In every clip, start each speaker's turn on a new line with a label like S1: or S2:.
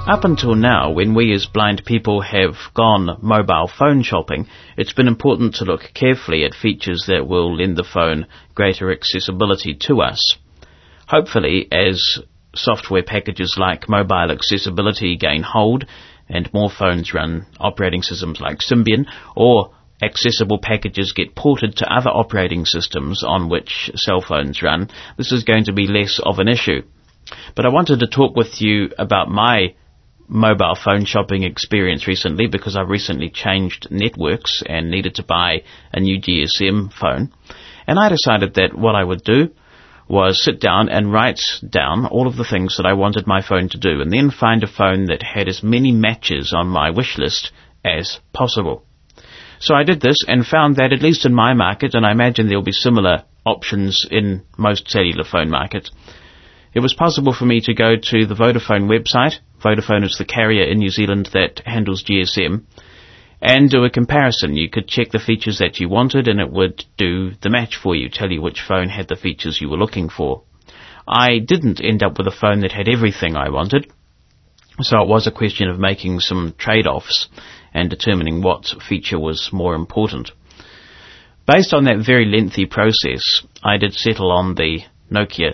S1: Up until now, when we as blind people have gone mobile phone shopping, it's been important to look carefully at features that will lend the phone greater accessibility to us. Hopefully, as software packages like mobile accessibility gain hold, and more phones run operating systems like Symbian, or accessible packages get ported to other operating systems on which cell phones run, this is going to be less of an issue. But I wanted to talk with you about my mobile phone shopping experience recently, because I recently changed networks and needed to buy a new GSM phone. And I decided that what I would do was sit down and write down all of the things that I wanted my phone to do, and then find a phone that had as many matches on my wish list as possible. So I did this and found that, at least in my market, and I imagine there'll be similar options in most cellular phone markets, it was possible for me to go to the Vodafone website. Vodafone is the carrier in New Zealand that handles GSM, and do a comparison. You could check the features that you wanted, and it would do the match for you, tell you which phone had the features you were looking for. I didn't end up with a phone that had everything I wanted, so it was a question of making some trade-offs and determining what feature was more important. Based on that very lengthy process, I did settle on the Nokia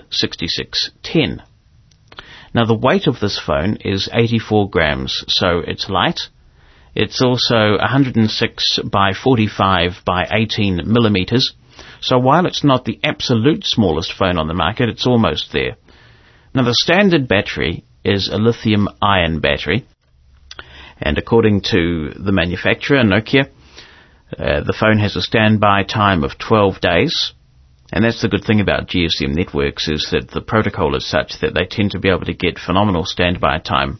S1: 6610. Now, the weight of this phone is 84 grams, so it's light. It's also 106 by 45 by 18 millimeters, so while it's not the absolute smallest phone on the market, it's almost there. Now, the standard battery is a lithium-ion battery, and according to the manufacturer, Nokia, the phone has a standby time of 12 days. And that's the good thing about GSM networks, is that the protocol is such that they tend to be able to get phenomenal standby time.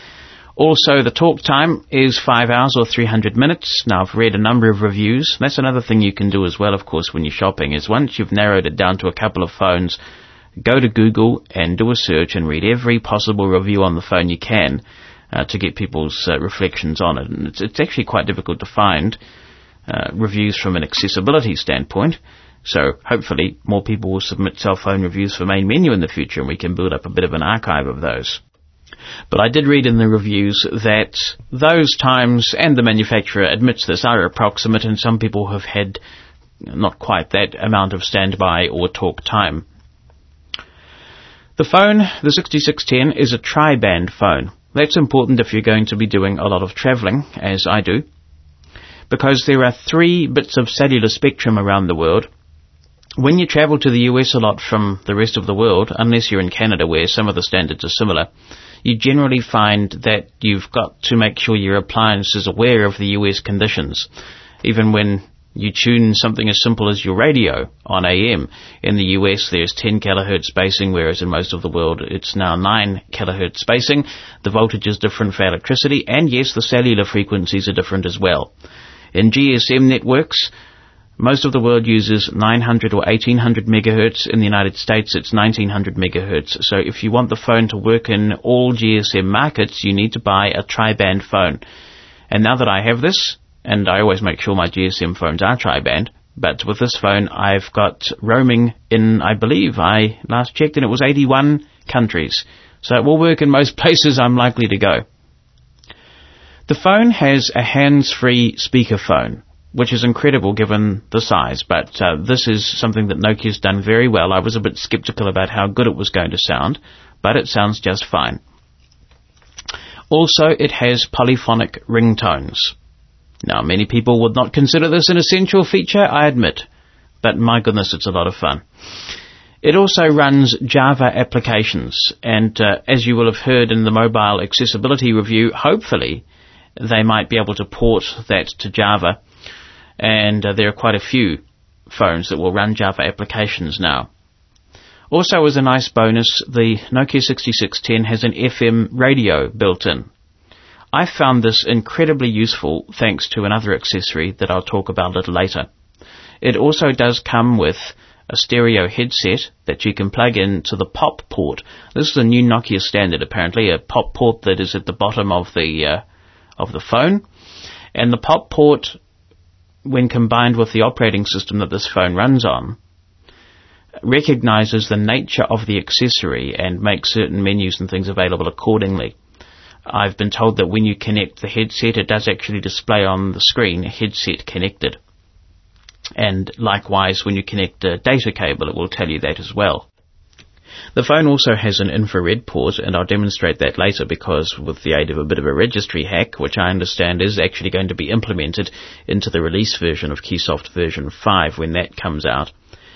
S1: Also, the talk time is 5 hours or 300 minutes. Now, I've read a number of reviews. That's another thing you can do as well, of course, when you're shopping, is once you've narrowed it down to a couple of phones, go to Google and do a search and read every possible review on the phone you can to get people's reflections on it. And it's actually quite difficult to find reviews from an accessibility standpoint. So hopefully more people will submit cell phone reviews for Main Menu in the future, and we can build up a bit of an archive of those. But I did read in the reviews that those times, and the manufacturer admits this, are approximate, and some people have had not quite that amount of standby or talk time. The phone, the 6610, is a tri-band phone. That's important if you're going to be doing a lot of travelling, as I do, because there are 3 bits of cellular spectrum around the world. When you travel to the US a lot from the rest of the world, unless you're in Canada where some of the standards are similar, you generally find that you've got to make sure your appliance is aware of the US conditions. Even when you tune something as simple as your radio on AM, in the US there's 10 kilohertz spacing, whereas in most of the world it's now 9 kilohertz spacing. The voltage is different for electricity, and yes, the cellular frequencies are different as well. In GSM networks, most of the world uses 900 or 1800 megahertz. In the United States, it's 1900 megahertz. So if you want the phone to work in all GSM markets, you need to buy a tri-band phone. And now that I have this, and I always make sure my GSM phones are tri-band, but with this phone, I've got roaming in, I believe, I last checked, and it was 81 countries. So it will work in most places I'm likely to go. The phone has a hands-free speakerphone, which is incredible given the size, but this is something that Nokia's done very well. I was a bit skeptical about how good it was going to sound, but it sounds just fine. Also, it has polyphonic ringtones. Now, many people would not consider this an essential feature, I admit, but my goodness, it's a lot of fun. It also runs Java applications, and as you will have heard in the mobile accessibility review, hopefully they might be able to port that to Java. And there are quite a few phones that will run Java applications now. Also, as a nice bonus, the Nokia 6610 has an FM radio built in. I found this incredibly useful thanks to another accessory that I'll talk about a little later. It also does come with a stereo headset that you can plug into the POP port. This is a new Nokia standard, apparently, a POP port that is at the bottom of the phone. And the POP port, when combined with the operating system that this phone runs on, recognizes the nature of the accessory and makes certain menus and things available accordingly. I've been told that when you connect the headset, it does actually display on the screen headset connected. And likewise, when you connect a data cable, it will tell you that as well. The phone also has an infrared port, and I'll demonstrate that later because with the aid of a bit of a registry hack, which I understand is actually going to be implemented into the release version of Keysoft version 5 when that comes out,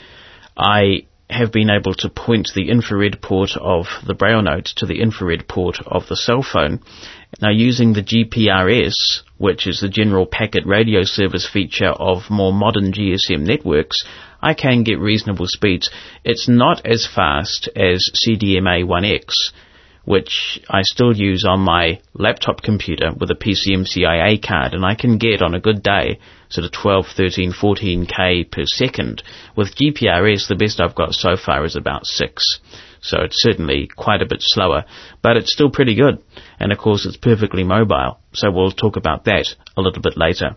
S1: I have been able to point the infrared port of the Braille Note to the infrared port of the cell phone. Now, using the GPRS, which is the General Packet Radio Service feature of more modern GSM networks, I can get reasonable speeds. It's not as fast as CDMA 1X, which I still use on my laptop computer with a PCMCIA card, and I can get on a good day sort of 12, 13, 14k per second. With GPRS, the best I've got so far is about 6. So it's certainly quite a bit slower, but it's still pretty good. And of course it's perfectly mobile, so we'll talk about that a little bit later.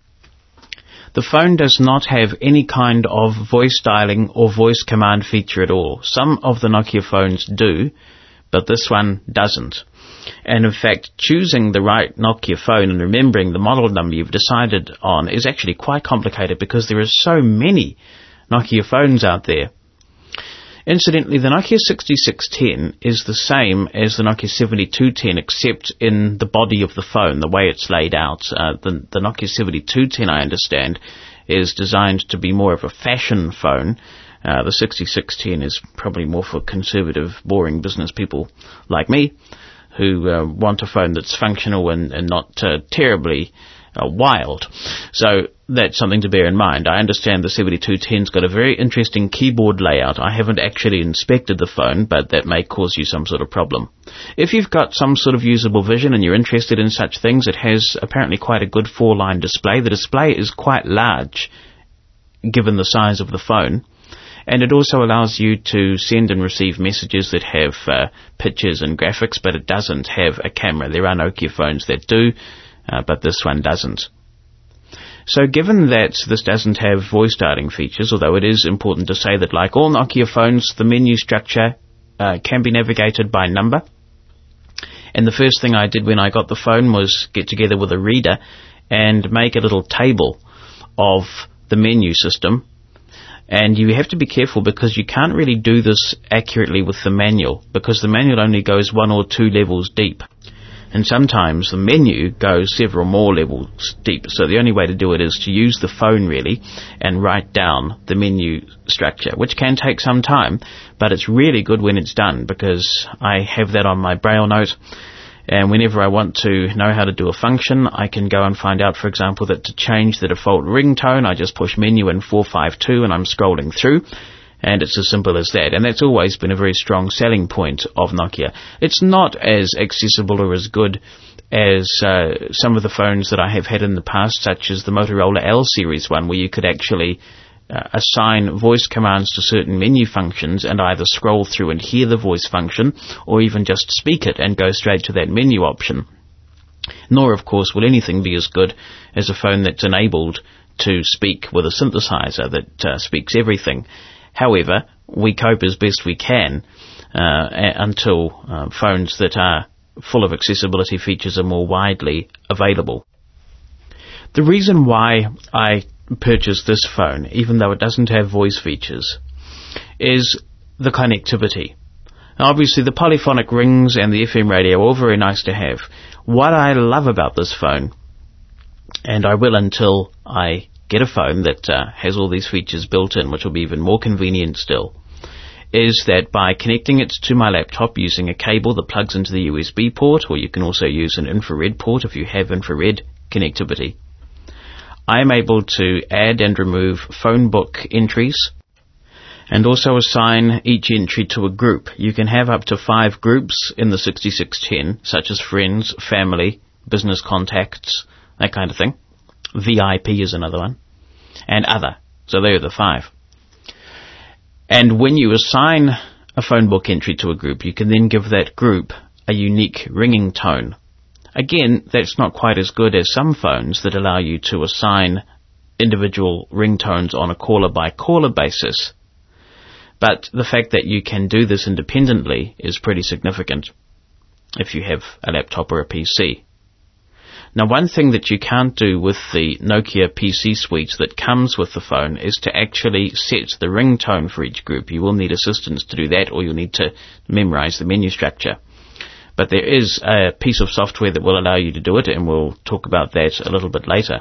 S1: The phone does not have any kind of voice dialing or voice command feature at all. Some of the Nokia phones do, but this one doesn't. And in fact, choosing the right Nokia phone and remembering the model number you've decided on is actually quite complicated because there are so many Nokia phones out there. Incidentally, the Nokia 6610 is the same as the Nokia 7210 except in the body of the phone, the way it's laid out. The Nokia 7210, I understand, is designed to be more of a fashion phone. The 6610 is probably more for conservative, boring business people like me who want a phone that's functional and not terribly wild. So that's something to bear in mind. I understand the 7210's got a very interesting keyboard layout. I haven't actually inspected the phone, but that may cause you some sort of problem. If you've got some sort of usable vision and you're interested in such things, it has apparently quite a good 4-line display. The display is quite large, given the size of the phone. And it also allows you to send and receive messages that have pictures and graphics, but it doesn't have a camera. There are Nokia phones that do, but this one doesn't. So given that this doesn't have voice dialing features, although it is important to say that like all Nokia phones, the menu structure can be navigated by number. And the first thing I did when I got the phone was get together with a reader and make a little table of the menu system. And you have to be careful because you can't really do this accurately with the manual because the manual only goes 1 or 2 levels deep. And sometimes the menu goes several more levels deep. So the only way to do it is to use the phone really and write down the menu structure, which can take some time, but it's really good when it's done because I have that on my Braille Note. And whenever I want to know how to do a function, I can go and find out, for example, that to change the default ringtone, I just push menu and 452 and I'm scrolling through. And it's as simple as that. And that's always been a very strong selling point of Nokia. It's not as accessible or as good as some of the phones that I have had in the past, such as the Motorola L series one, where you could actually assign voice commands to certain menu functions and either scroll through and hear the voice function or even just speak it and go straight to that menu option. Nor, of course, will anything be as good as a phone that's enabled to speak with a synthesizer that speaks everything. However, we cope as best we can until phones that are full of accessibility features are more widely available. The reason why I purchased this phone, even though it doesn't have voice features, is the connectivity. Now, obviously, the polyphonic rings and the FM radio are all very nice to have. What I love about this phone, and I will until I get a phone that has all these features built in, which will be even more convenient still, is that by connecting it to my laptop using a cable that plugs into the USB port, or you can also use an infrared port if you have infrared connectivity, I am able to add and remove phone book entries and also assign each entry to a group. You can have up to 5 groups in the 6610, such as friends, family, business contacts, that kind of thing. VIP is another one, and other. So there are the 5. And when you assign a phone book entry to a group, you can then give that group a unique ringing tone. Again, that's not quite as good as some phones that allow you to assign individual ringtones on a caller-by-caller basis. But the fact that you can do this independently is pretty significant. if you have a laptop or a PC. Now, one thing that you can't do with the Nokia PC suite that comes with the phone is to actually set the ringtone for each group. You will need assistance to do that, or you'll need to memorize the menu structure. But there is a piece of software that will allow you to do it, and we'll talk about that a little bit later.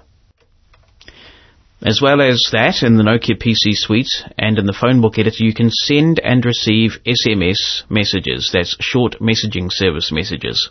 S1: As well as that, in the Nokia PC suite and in the phone book editor, you can send and receive SMS messages. That's short messaging service messages.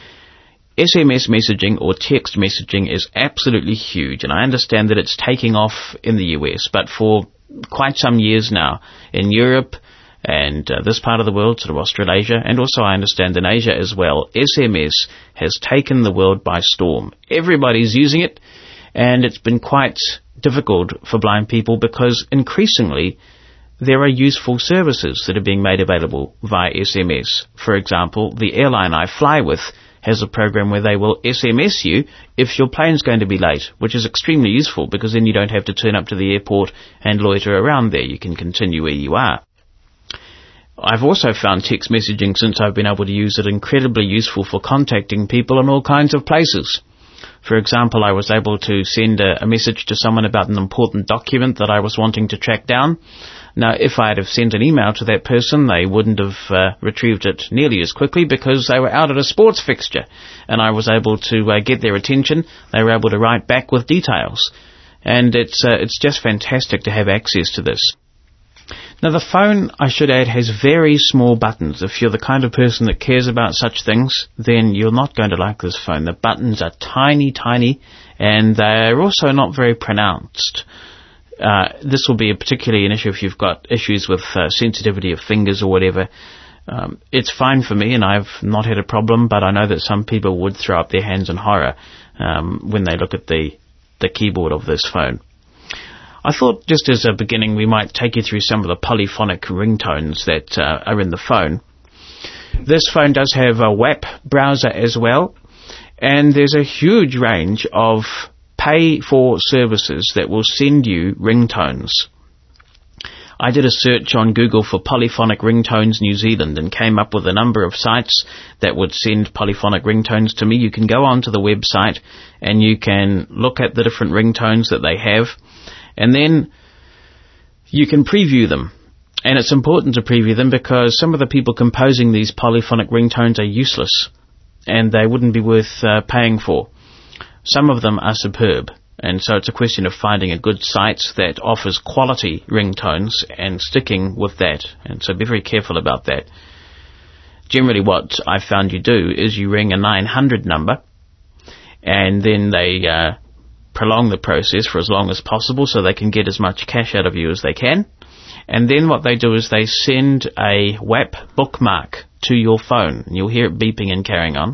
S1: SMS messaging or text messaging is absolutely huge, and I understand that it's taking off in the US, but for quite some years now in Europe and this part of the world, sort of Australasia, and also I understand in Asia as well, SMS has taken the world by storm. Everybody's using it, and it's been quite difficult for blind people because increasingly there are useful services that are being made available via SMS. For example, the airline I fly with has a program where they will SMS you if your plane's going to be late, which is extremely useful because then you don't have to turn up to the airport and loiter around there. You can continue where you are. I've also found text messaging, since I've been able to use it, incredibly useful for contacting people in all kinds of places. For example, I was able to send a message to someone about an important document that I was wanting to track down. Now, if I had have sent an email to that person, they wouldn't have retrieved it nearly as quickly because they were out at a sports fixture, and I was able to get their attention. They were able to write back with details, and it's just fantastic to have access to this. Now, the phone, I should add, has very small buttons. If you're the kind of person that cares about such things, then you're not going to like this phone. The buttons are tiny, tiny, and they're also not very pronounced. This will be particularly an issue if you've got issues with sensitivity of fingers or whatever. It's fine for me, and I've not had a problem, but I know that some people would throw up their hands in horror when they look at the keyboard of this phone. I thought just as a beginning we might take you through some of the polyphonic ringtones that are in the phone. This phone does have a WAP browser as well, and there's a huge range of pay-for services that will send you ringtones. I did a search on Google for Polyphonic Ringtones New Zealand and came up with a number of sites that would send polyphonic ringtones to me. You can go onto the website and you can look at the different ringtones that they have, and then you can preview them. And it's important to preview them because some of the people composing these polyphonic ringtones are useless and they wouldn't be worth paying for. Some of them are superb, and so it's a question of finding a good site that offers quality ringtones and sticking with that, and so be very careful about that. Generally what I found you do is you ring a 900 number, and then they prolong the process for as long as possible so they can get as much cash out of you as they can, and then what they do is they send a WAP bookmark to your phone, and you'll hear it beeping and carrying on.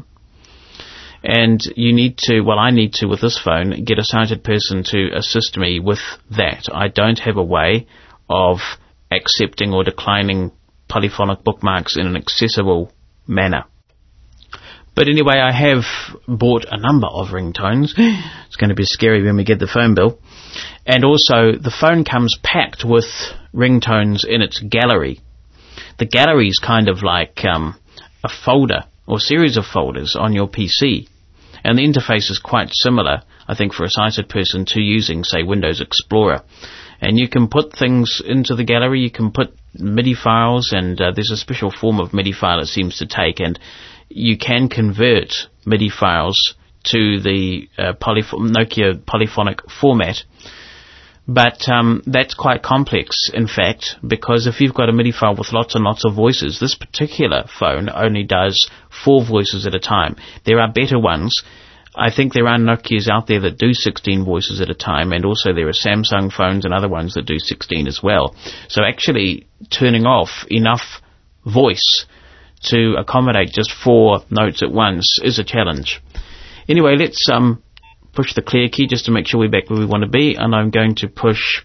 S1: And you need to, well, I need to, with this phone, get a sighted person to assist me with that. I don't have a way of accepting or declining polyphonic bookmarks in an accessible manner. But anyway, I have bought a number of ringtones. It's going to be scary when we get the phone bill. And also, the phone comes packed with ringtones in its gallery. The gallery is kind of like a folder or series of folders on your PC. And the interface is quite similar, I think, for a sighted person to using, say, Windows Explorer. And you can put things into the gallery, you can put MIDI files, and there's a special form of MIDI file it seems to take, and you can convert MIDI files to the Nokia polyphonic format. But that's quite complex, in fact, because if you've got a MIDI file with lots and lots of voices, this particular phone only does 4 voices at a time. There are better ones. I think there are Nokias out there that do 16 voices at a time, and also there are Samsung phones and other ones that do 16 as well. So actually turning off enough voice to accommodate just 4 notes at once is a challenge. Anyway, let's push the clear key just to make sure we're back where we want to be, and I'm going to push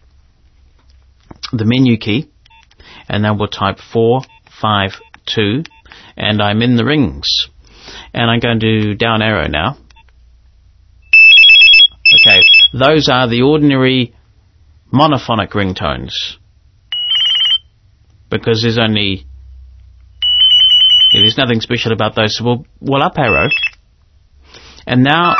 S1: the menu key, and then we'll type 452, and I'm in the rings. And I'm going to do down arrow now. Okay, those are the ordinary monophonic ringtones, because there's only there's nothing special about those. So we'll up arrow. And now,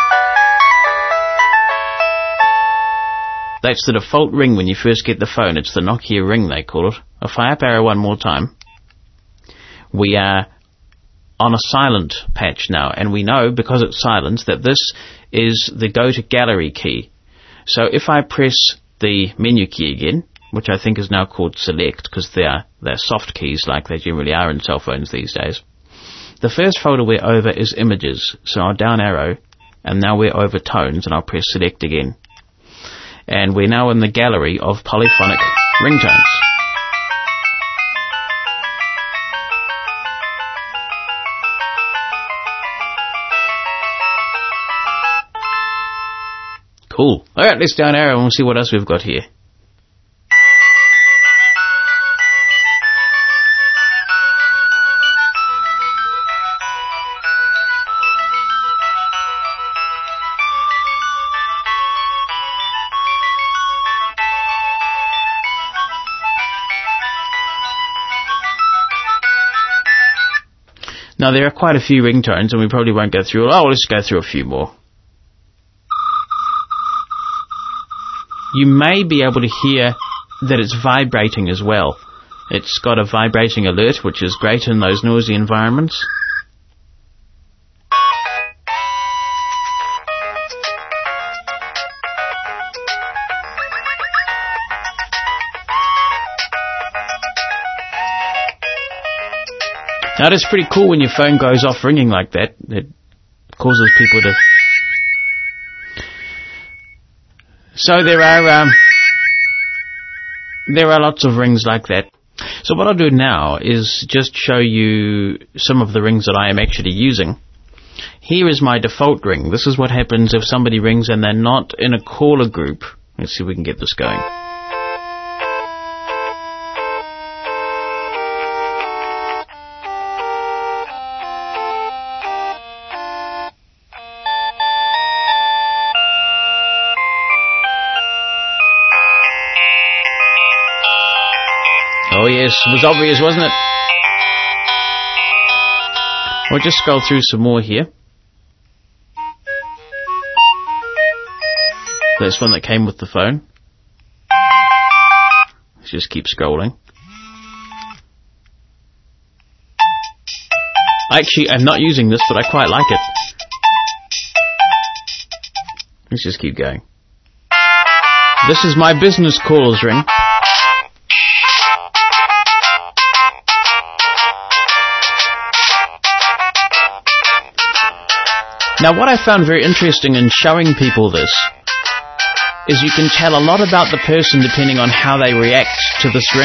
S1: that's the default ring when you first get the phone. It's the Nokia ring, they call it. If I up arrow one more time, we are on a silent patch now. And we know, because it's silent, that this is the go to gallery key. So if I press the menu key again, which I think is now called select, because they're soft keys like they generally are in cell phones these days. The first folder we're over is images, so I'll down arrow, and now we're over tones, and I'll press select again. And we're now in the gallery of polyphonic ringtones. Cool. Alright, let's down arrow and we'll see what else we've got here. Now there are quite a few ringtones and we probably won't go through. Oh, let's go through a few more. You may be able to hear that it's vibrating as well. It's got a vibrating alert, which is great in those noisy environments. Now that's pretty cool when your phone goes off ringing like that. It causes people to... So there are lots of rings like that. So what I'll do now is just show you some of the rings that I am actually using. Here is my default ring. This is what happens if somebody rings and they're not in a caller group. Let's see if we can get this going. Oh yes, it was obvious, wasn't it? We'll just scroll through some more here. There's one that came with the phone. Let's just keep scrolling. Actually, I'm not using this, but I quite like it. Let's just keep going. This is my business calls ring. Now what I found very interesting in showing people this is you can tell a lot about the person depending on how they react to this ring.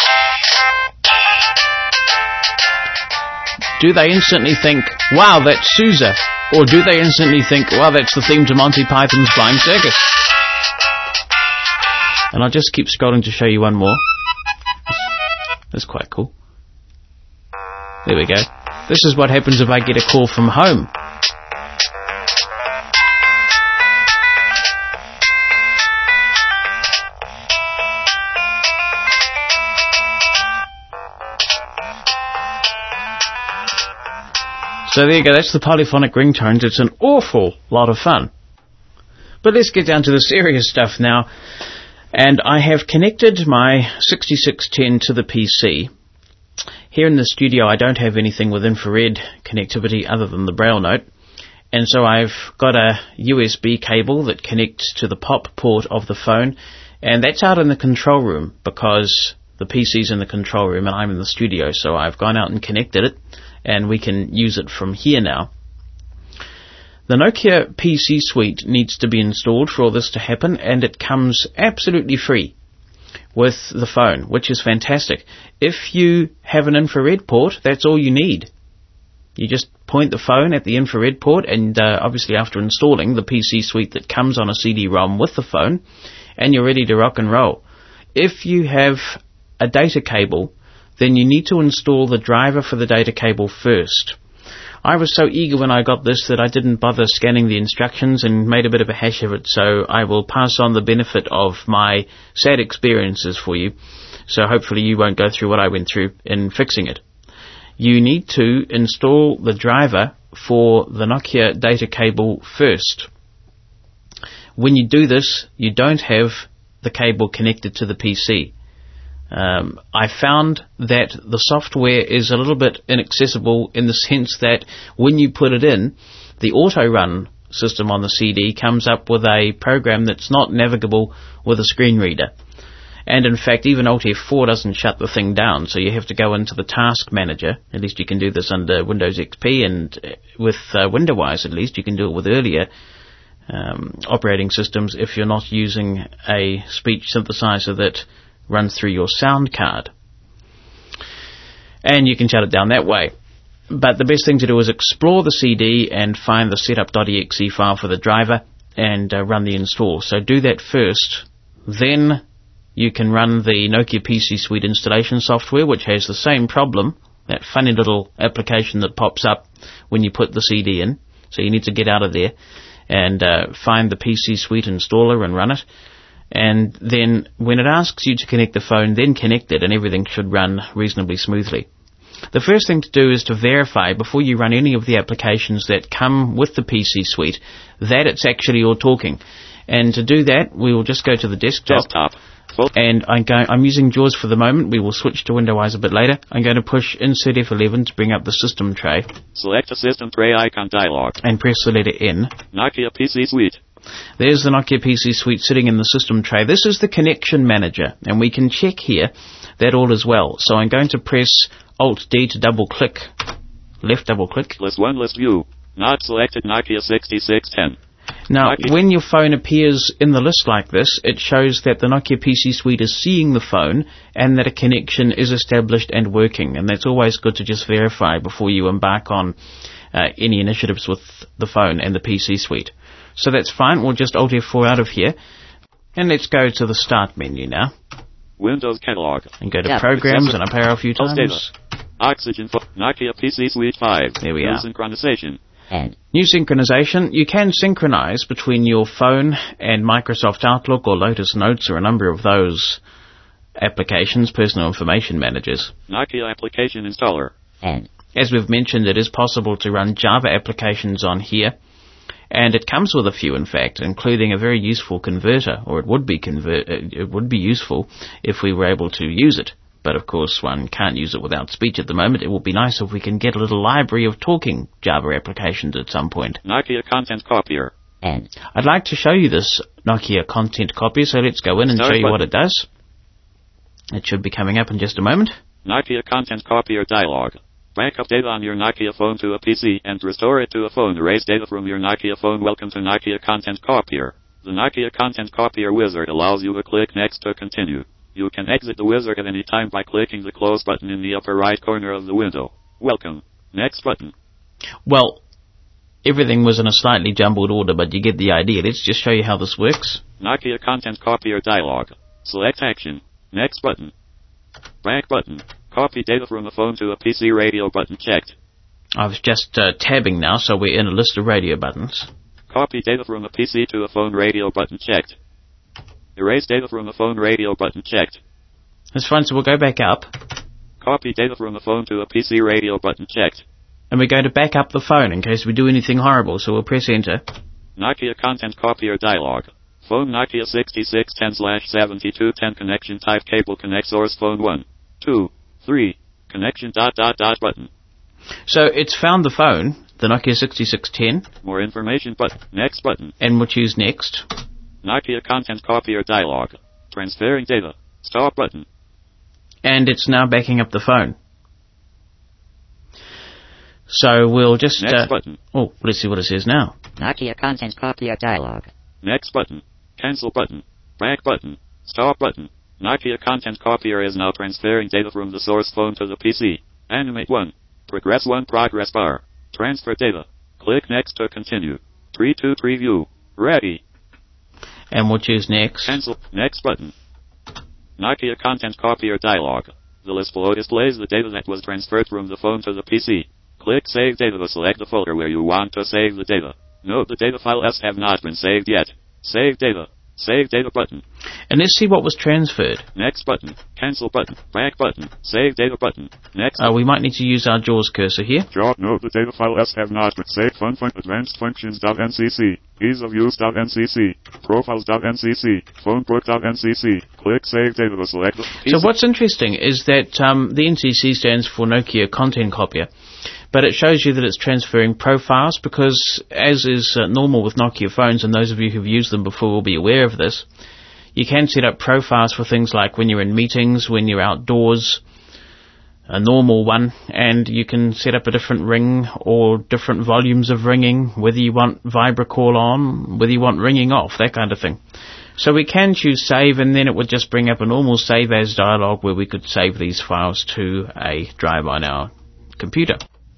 S1: Do they instantly think, wow, that's Sousa? Or do they instantly think, wow, that's the theme to Monty Python's Blind Circus? And I'll just keep scrolling to show you one more. That's quite cool. There we go. This is what happens if I get a call from home. So there you go, that's the polyphonic ringtones. It's an awful lot of fun. But let's get down to the serious stuff now. And I have connected my 6610 to the PC. Here in the studio I don't have anything with infrared connectivity other than the Braille note. And so I've got a USB cable that connects to the POP port of the phone. And that's out in the control room because the PC's in the control room and I'm in the studio. So I've gone out and connected it. And we can use it from here now. The Nokia PC Suite needs to be installed for all this to happen, and it comes absolutely free with the phone, which is fantastic. If you have an infrared port, that's all you need. You just point the phone at the infrared port, and obviously after installing the PC Suite that comes on a CD-ROM with the phone, and you're ready to rock and roll. If you have a data cable, then you need to install the driver for the data cable first. I was so eager when I got this that I didn't bother scanning the instructions and made a bit of a hash of it, so I will pass on the benefit of my sad experiences for you. So hopefully you won't go through what I went through in fixing it. you need to install the driver for the Nokia data cable first. When you do this, you don't have the cable connected to the PC. I found that the software is a little bit inaccessible in the sense that when you put it in, the auto-run system on the CD comes up with a program that's not navigable with a screen reader. And in fact, even Alt F4 doesn't shut the thing down, so you have to go into the task manager. At least you can do this under Windows XP, and with Windows at least you can do it with earlier operating systems if you're not using a speech synthesizer that runs through your sound card. And you can shut it down that way. But the best thing to do is explore the CD and find the setup.exe file for the driver and run the install. So do that first, then you can run the Nokia PC Suite installation software, which has the same problem, that funny little application that pops up when you put the CD in. So you need to get out of there and find the PC Suite installer and run it. And then when it asks you to connect the phone, then connect it and everything should run reasonably smoothly. The first thing to do is to verify before you run any of the applications that come with the PC Suite that it's actually all talking. And to do that, we will just go to the desktop. And I'm using JAWS for the moment. We will switch to Windows a bit later. I'm going to push Insert F11 to bring up the system tray.
S2: Select a system tray icon dialog.
S1: And press the letter N.
S2: Nokia PC Suite.
S1: There's the Nokia PC Suite sitting in the system tray. This is the connection manager, and we can check here that all is well. So I'm going to press Alt-D to double-click, left double-click.
S2: List 1, list view. Not selected Nokia 6610.
S1: Now, when your phone appears in the list like this, it shows that the Nokia PC Suite is seeing the phone and that a connection is established and working. And that's always good to just verify before you embark on any initiatives with the phone and the PC Suite. So that's fine. We'll just Alt F4 out of here. And let's go to the Start menu now.
S2: Windows Catalog.
S1: And go to Programs and up arrow a few times.
S2: Oxygen for Nokia PC Suite 5.
S1: There we are.
S2: Synchronization.
S1: New synchronization. You can synchronize between your phone and Microsoft Outlook or Lotus Notes or a number of those applications, personal information managers.
S2: Nokia Application Installer.
S1: As we've mentioned, it is possible to run Java applications on here. And it comes with a few, in fact, including a very useful converter, or it would be useful if we were able to use it. But of course, one can't use it without speech at the moment. It would be nice if we can get a little library of talking Java applications at some point.
S2: Nokia Content Copier.
S1: I'd like to show you this Nokia Content Copier, so let's go in and show you what it does. It should be coming up in just a moment.
S2: Nokia Content Copier dialog. Backup data on your Nokia phone to a PC and restore it to a phone. Erase data from your Nokia phone. Welcome to Nokia Content Copier. The Nokia Content Copier wizard allows you to click Next to continue. You can exit the wizard at any time by clicking the Close button in the upper right corner of the window. Welcome. Next button.
S1: Well, everything was in a slightly jumbled order, but you get the idea. Let's just show you how this works.
S2: Nokia Content Copier dialog. Select Action. Next button. Back button. Copy data from a phone to a PC. Radio button checked.
S1: I was just tabbing now, so we're in a list of radio buttons.
S2: Copy data from a PC to a phone. Radio button checked. Erase data from a phone. Radio button checked.
S1: That's fine, so we'll go back up.
S2: Copy data from a phone to a PC. Radio button checked.
S1: And we're going to back up the phone in case we do anything horrible, so we'll press Enter.
S2: Nokia Content Copier dialog. Phone Nokia 6610/7210 connection type cable connect source phone 1, 2, 3, connection ... button.
S1: So it's found the phone, the Nokia 6610.
S2: More information button. Next button.
S1: And we'll choose Next.
S2: Nokia Content Copier dialog. Transferring data. Stop button.
S1: And it's now backing up the phone. So we'll just...
S2: Next button.
S1: Oh, let's see what it says now.
S3: Nokia Content Copier dialog.
S2: Next button. Cancel button. Back button. Stop button. Nokia Content Copier is now transferring data from the source phone to the PC. Animate 1. Progress 1 progress bar. Transfer data. Click Next to continue. 3 to preview. Ready.
S1: And we'll choose Next.
S2: Cancel. Next button. Nokia Content Copier dialog. The list below displays the data that was transferred from the phone to the PC. Click Save Data to select the folder where you want to save the data. Note the data files have not been saved yet. Save data. Save data button.
S1: And let's see what was transferred.
S2: Next button. Cancel button. Back button. Save data button. Next.
S1: We might need to use our JAWS cursor here.
S2: Draw. Note the data file S have not been saved. Advanced functions.ncc. Ease of use.ncc. Profiles.ncc. Phonebook.ncc. Click Save Data to select the piece.
S1: So what's interesting is that the NCC stands for Nokia Content Copier. But it shows you that it's transferring profiles because, as is normal with Nokia phones, and those of you who've used them before will be aware of this, you can set up profiles for things like when you're in meetings, when you're outdoors, a normal one, and you can set up a different ring or different volumes of ringing, whether you want VibraCall on, whether you want ringing off, that kind of thing. So we can choose save, and then it would just bring up a normal save as dialog where we could save these files to a drive on our computer.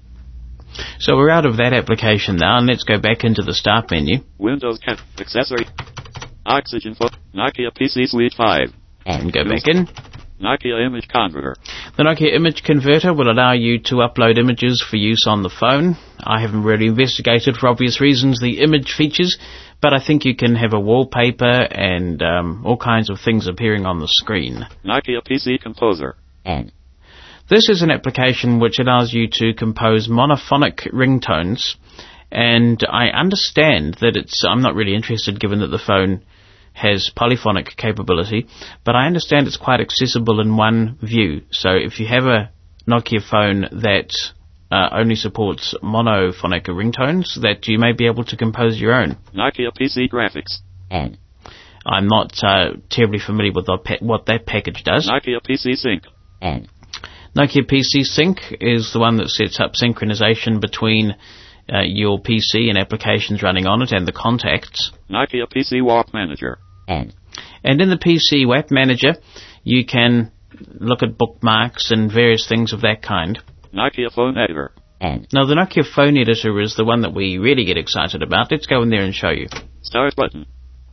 S1: So we're out of that application now, and let's go back into the Start menu.
S2: Windows Cat Accessory Oxygen Phone Nokia PC Suite 5
S1: And go back in.
S2: Nokia Image Converter.
S1: The Nokia Image Converter will allow you to upload images for use on the phone. I haven't really investigated, for obvious reasons, the image features, but I think you can have a wallpaper and all kinds of things appearing on the screen.
S2: Nokia PC Composer.
S3: N.
S1: This is an application which allows you to compose monophonic ringtones, and I understand that I'm not really interested given that the phone has polyphonic capability, but I understand it's quite accessible in one view. So if you have a Nokia phone that only supports monophonic ringtones, that you may be able to compose your own.
S2: Nokia PC Graphics.
S3: N.
S1: I'm not terribly familiar with what that package does.
S2: Nokia PC Sync.
S3: N.
S1: Nokia PC Sync is the one that sets up synchronization between your PC and applications running on it and the contacts.
S2: Nokia PC WAP Manager.
S3: N.
S1: And in the PC WAP Manager, you can look at bookmarks and various things of that kind.
S2: Nokia Phone Editor.
S3: N.
S1: Now, the Nokia Phone Editor is the one that we really get excited about. Let's go in there and show you.
S2: Start button.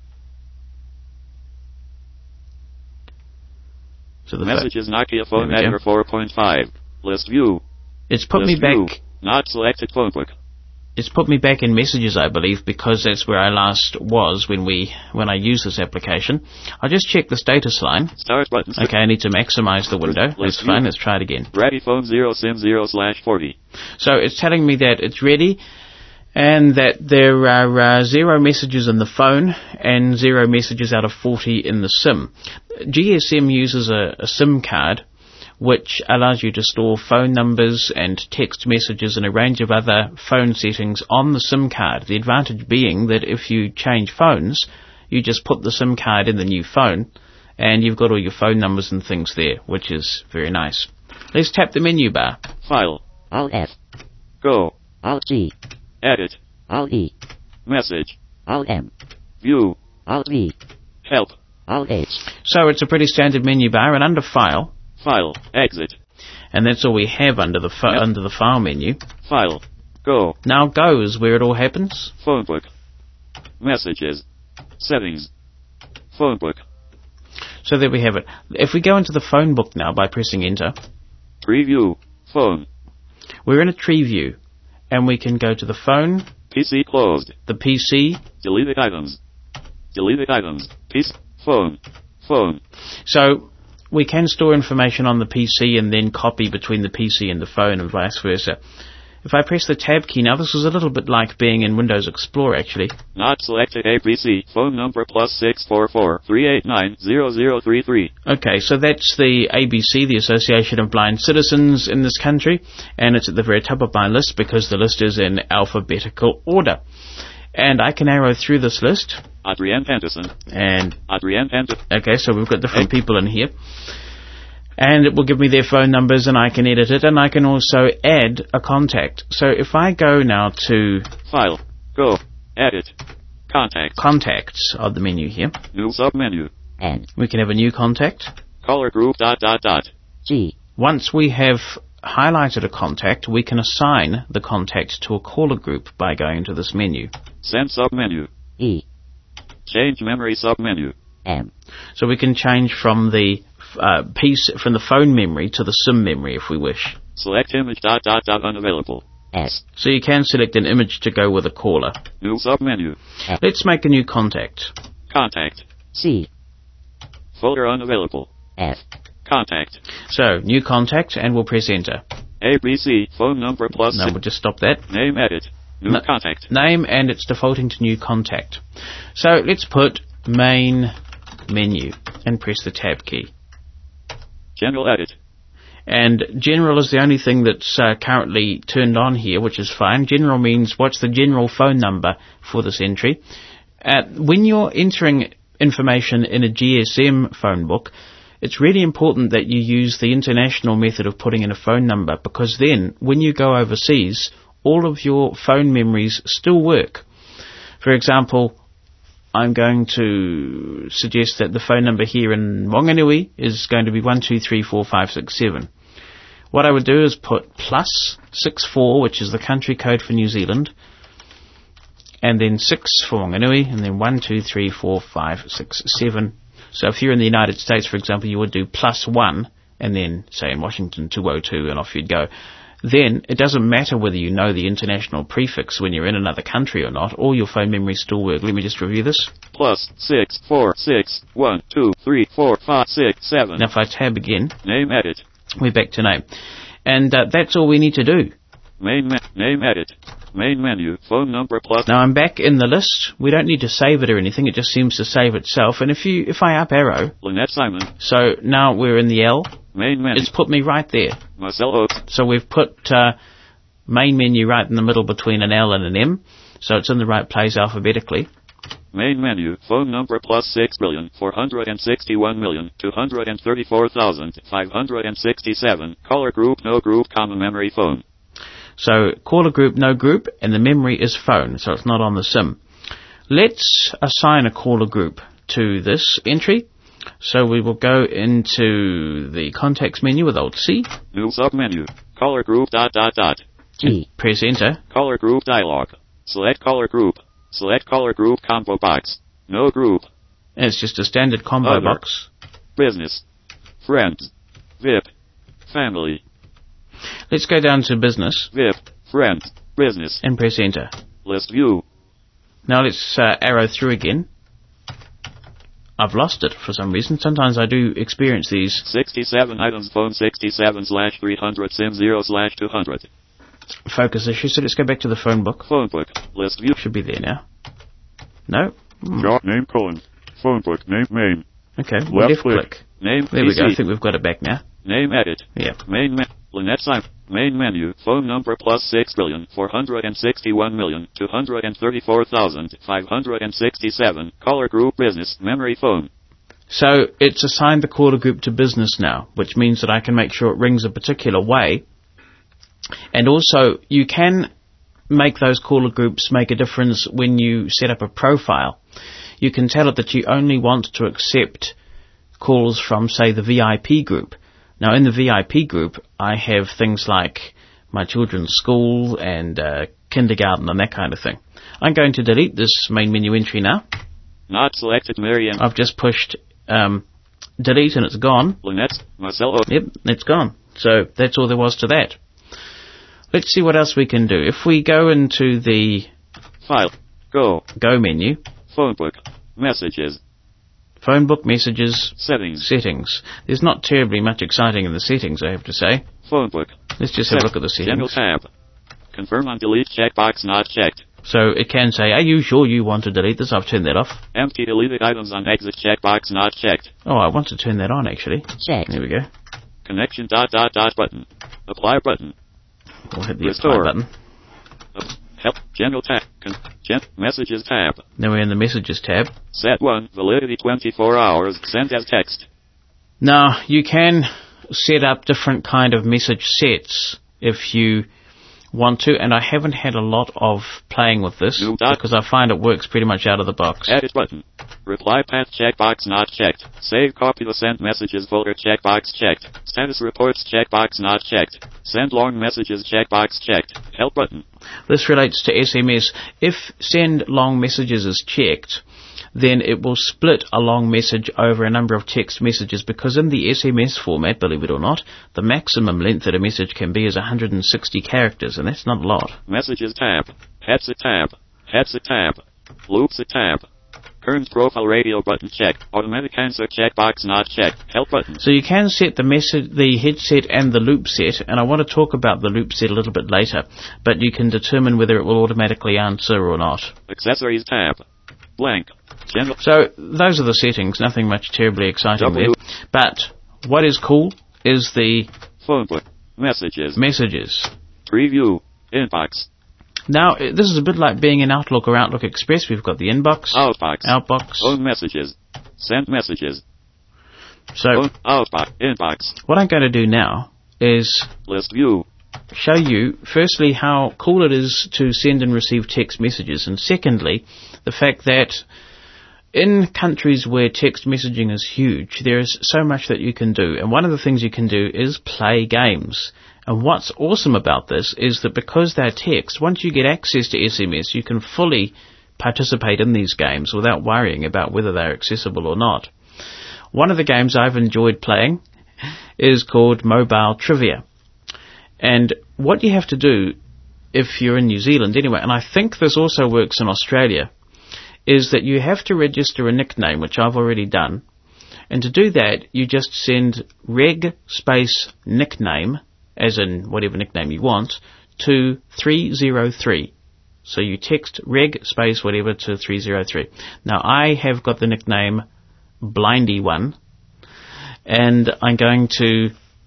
S1: So the
S2: Messages Nokia Phone Editor 4.5. List view.
S1: It's put
S2: List
S1: me back.
S2: view. Not selected phone book.
S1: It's put me back in Messages, I believe, because that's where I last was when I used this application. I'll just check the status line.
S2: Start button.
S1: Okay, I need to maximize the window. That's fine. Let's try it again.
S2: Ready phone 0 sim 0/40.
S1: So it's telling me that it's ready and that there are 0 messages in the phone and 0 messages out of 40 in the SIM. GSM uses a SIM card which allows you to store phone numbers and text messages and a range of other phone settings on the SIM card. The advantage being that if you change phones, you just put the SIM card in the new phone and you've got all your phone numbers and things there, which is very nice. Let's tap the menu bar.
S2: File.
S3: Alt F.
S2: Go.
S3: Alt G.
S2: Edit.
S3: Alt E.
S2: Message.
S3: Alt M.
S2: View.
S3: Alt V.
S2: Help.
S3: Alt H.
S1: So it's a pretty standard menu bar, and under File,
S2: File. Exit.
S1: and that's all we have under the under the File menu.
S2: File. Go.
S1: Now Go is where it all happens.
S2: Phone book. Messages. Settings. Phone book.
S1: So there we have it. If we go into the phone book now by pressing Enter,
S2: Preview. Phone.
S1: we're in a tree view, and we can go to the phone,
S2: PC closed.
S1: the PC.
S2: Deleted items. Deleted items. PC. Phone. Phone.
S1: So we can store information on the PC and then copy between the PC and the phone and vice versa. If I press the Tab key, now this is a little bit like being in Windows Explorer actually.
S2: Not selected ABC. Phone number +644 389 0033.
S1: Okay, so that's the ABC, the Association of Blind Citizens in this country, and it's at the very top of my list because the list is in alphabetical order. And I can arrow through this list.
S2: Adrienne Henderson.
S1: And,
S2: Adrienne Henderson.
S1: okay, so we've got different people in here. And it will give me their phone numbers and I can edit it, and I can also add a contact. So if I go now to
S2: File. Go. Edit. Contacts.
S1: Contacts on the menu here,
S2: New submenu.
S3: N.
S1: we can have a new contact.
S2: Color group ...
S3: G.
S1: Once we have highlighted a contact, we can assign the contact to a caller group by going into this menu.
S2: Send submenu.
S3: E.
S2: Change memory submenu.
S3: M.
S1: So we can change from the from the phone memory to the SIM memory if we wish.
S2: Select image ... unavailable.
S3: S.
S1: So you can select an image to go with a caller.
S2: New submenu.
S1: Let's make a new contact.
S2: Contact.
S3: C.
S2: Folder unavailable.
S3: F.
S2: Contact.
S1: So, new contact, and we'll press enter.
S2: ABC, phone number plus...
S1: No, we'll just stop that.
S2: Name edit. New contact.
S1: Name, and it's defaulting to new contact. So, let's put main menu, and press the tab key.
S2: General edit.
S1: And general is the only thing that's currently turned on here, which is fine. General means what's the general phone number for this entry. When you're entering information in a GSM phone book, it's really important that you use the international method of putting in a phone number, because then, when you go overseas, all of your phone memories still work. For example, I'm going to suggest that the phone number here in Wanganui is going to be 1234567. What I would do is put plus 64, which is the country code for New Zealand, and then 6 for Wanganui, and then 1234567. So if you're in the United States, for example, you would do plus 1, and then, say in Washington, 202, and off you'd go. Then, it doesn't matter whether you know the international prefix when you're in another country or not. All your phone memories still work. Let me just review this.
S2: Plus 64612345667.
S1: Now if I tab again,
S2: Name edit.
S1: we're back to name. And that's all we need to do.
S2: Name edit. Main menu. Phone number plus...
S1: Now I'm back in the list. We don't need to save it or anything. It just seems to save itself. And if I up arrow...
S2: Lynette Simon.
S1: So now we're in the L.
S2: Main menu.
S1: It's put me right there.
S2: Marcel Oaks.
S1: So we've put main menu right in the middle between an L and an M. So it's in the right place alphabetically.
S2: Main menu. Phone number plus 6,461,234,567. Caller group, no group, common memory phone.
S1: So caller group, no group, and the memory is phone, so it's not on the SIM. Let's assign a caller group to this entry. So we will go into the contacts menu with Alt C.
S2: New submenu. Caller group ...
S3: G.
S1: Press enter.
S2: Caller group dialog. Select caller group. Select caller group combo box. No group.
S1: And it's just a standard combo
S2: Other.
S1: box.
S2: Business. Friends. VIP. Family.
S1: Let's go down to business
S2: VIP. Friends. Business.
S1: and press enter.
S2: List view.
S1: Now let's arrow through again. I've lost it for some reason. Sometimes I do experience these.
S2: 67 items phone 67/300 SIM 0/200.
S1: Focus issues, so let's go back to the phone book.
S2: Phone book. List view.
S1: Should be there now. No?
S2: Job name colon. Phone book name main.
S1: Okay,
S2: Left
S1: click.
S2: Name
S1: There we go, I
S2: PC.
S1: think we've got it back now.
S2: Name edit.
S1: Yeah.
S2: Main Lynette Simon. Main menu. Phone number plus 6,461,234,567. Caller group business. Memory phone.
S1: So it's assigned the caller group to business now, which means that I can make sure it rings a particular way. And also, you can make those caller groups make a difference when you set up a profile. You can tell it that you only want to accept calls from, say, the VIP group. Now, in the VIP group, I have things like my children's school and kindergarten and that kind of thing. I'm going to delete this main menu entry now.
S2: Not selected Miriam.
S1: I've just pushed delete and it's gone.
S2: Lynette. Marcelo.
S1: Yep, it's gone. So that's all there was to that. Let's see what else we can do. If we go into the
S2: File. Go.
S1: menu,
S2: Phone book. Messages.
S1: phone book, messages,
S2: Settings.
S1: settings. There's not terribly much exciting in the settings, I have to say.
S2: Phone book.
S1: Let's just have a look at the
S2: General
S1: settings.
S2: tab. Confirm on delete checkbox not checked.
S1: So it can say, are you sure you want to delete this? I've turned that off.
S2: Empty deleted items on exit checkbox not checked.
S1: Oh, I want to turn that on, actually.
S3: Checked.
S1: There we go.
S2: Connection ... button. Apply button.
S1: We'll hit the
S2: Restore.
S1: apply button.
S2: Help. General tab. Messages tab.
S1: Now we're in the messages tab.
S2: Set 1. Validity 24 hours. Send as text.
S1: Now, you can set up different kind of message sets if you want to, and I haven't had a lot of playing with this
S2: New dot.
S1: because I find it works pretty much out of the box.
S2: Edit button. Reply path checkbox not checked. Save copy to send messages folder checkbox checked. Status reports checkbox not checked. Send long messages checkbox checked. Help button.
S1: This relates to SMS. If send long messages is checked, then it will split a long message over a number of text messages, because in the SMS format, believe it or not, the maximum length that a message can be is 160 characters, and that's not a lot.
S2: Messages tab. Headset tab. Headset tab. Loops tab. Current profile radio button checked. Automatic answer checkbox not checked. Help button.
S1: So you can set the headset and the loop set, and I want to talk about the loop set a little bit later, but you can determine whether it will automatically answer or not.
S2: Accessories tab. Blank. General.
S1: So those are the settings, nothing much terribly exciting there. But what is cool is the
S2: phone book. Messages.
S1: Preview.
S2: Inbox.
S1: Now, this is a bit like being in Outlook or Outlook Express. We've got the inbox. Outbox.
S2: Phone messages. Send messages.
S1: So,
S2: Outbox. Inbox.
S1: What I'm going to do now is
S2: list view.
S1: Show you, firstly, how cool it is to send and receive text messages, and secondly, the fact that in countries where text messaging is huge, there is so much that you can do, and one of the things you can do is play games. And what's awesome about this is that because they're text, once you get access to SMS, you can fully participate in these games without worrying about whether they're accessible or not. One of the games I've enjoyed playing is called Mobile Trivia. And what you have to do, if you're in New Zealand anyway, and I think this also works in Australia, is that you have to register a nickname, which I've already done. And to do that, you just send reg space nickname, as in whatever nickname you want, to 303. So you text reg space whatever to 303. Now I have got the nickname Blindy1, and I'm going to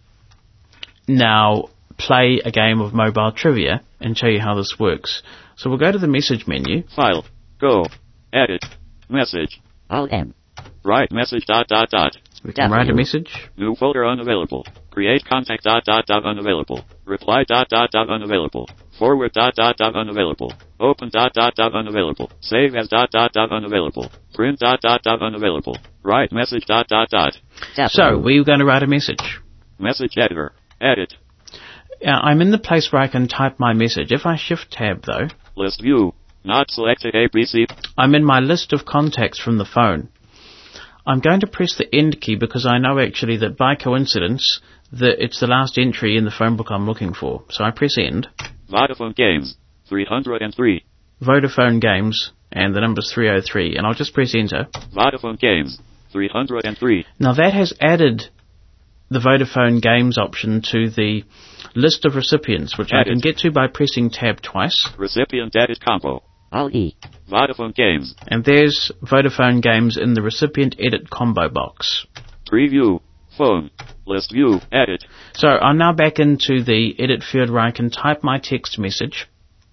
S1: now play a game of Mobile Trivia and show you how this works. So we'll go to the message menu.
S2: File. Go. Edit. Message.
S3: Alt-M.
S2: Write message ...
S1: We can write a message.
S2: New folder unavailable. Create contact ... unavailable. Reply ... unavailable. Forward ... unavailable. Open ... unavailable. Save as ... unavailable. Print ... unavailable. Write message ...
S1: So we're going to write a message.
S2: Message editor. Edit.
S1: I'm in the place where I can type my message. If I shift tab though,
S2: list view. Not selected ABC.
S1: I'm in my list of contacts from the phone. I'm going to press the end key because I know actually that by coincidence that it's the last entry in the phone book I'm looking for. So I press end.
S2: Vodafone Games 303.
S1: Vodafone Games, and the number's 303, and I'll just press enter.
S2: Vodafone Games 303.
S1: Now that has added the Vodafone Games option to the list of recipients, which I can get to by pressing tab twice.
S2: Recipient edit combo.
S3: Alt-E.
S2: Vodafone Games.
S1: And there's Vodafone Games in the recipient edit combo box.
S2: Preview. Phone. List view. Edit.
S1: So I'm now back into the edit field where I can type my text message.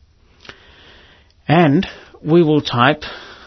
S1: And we will type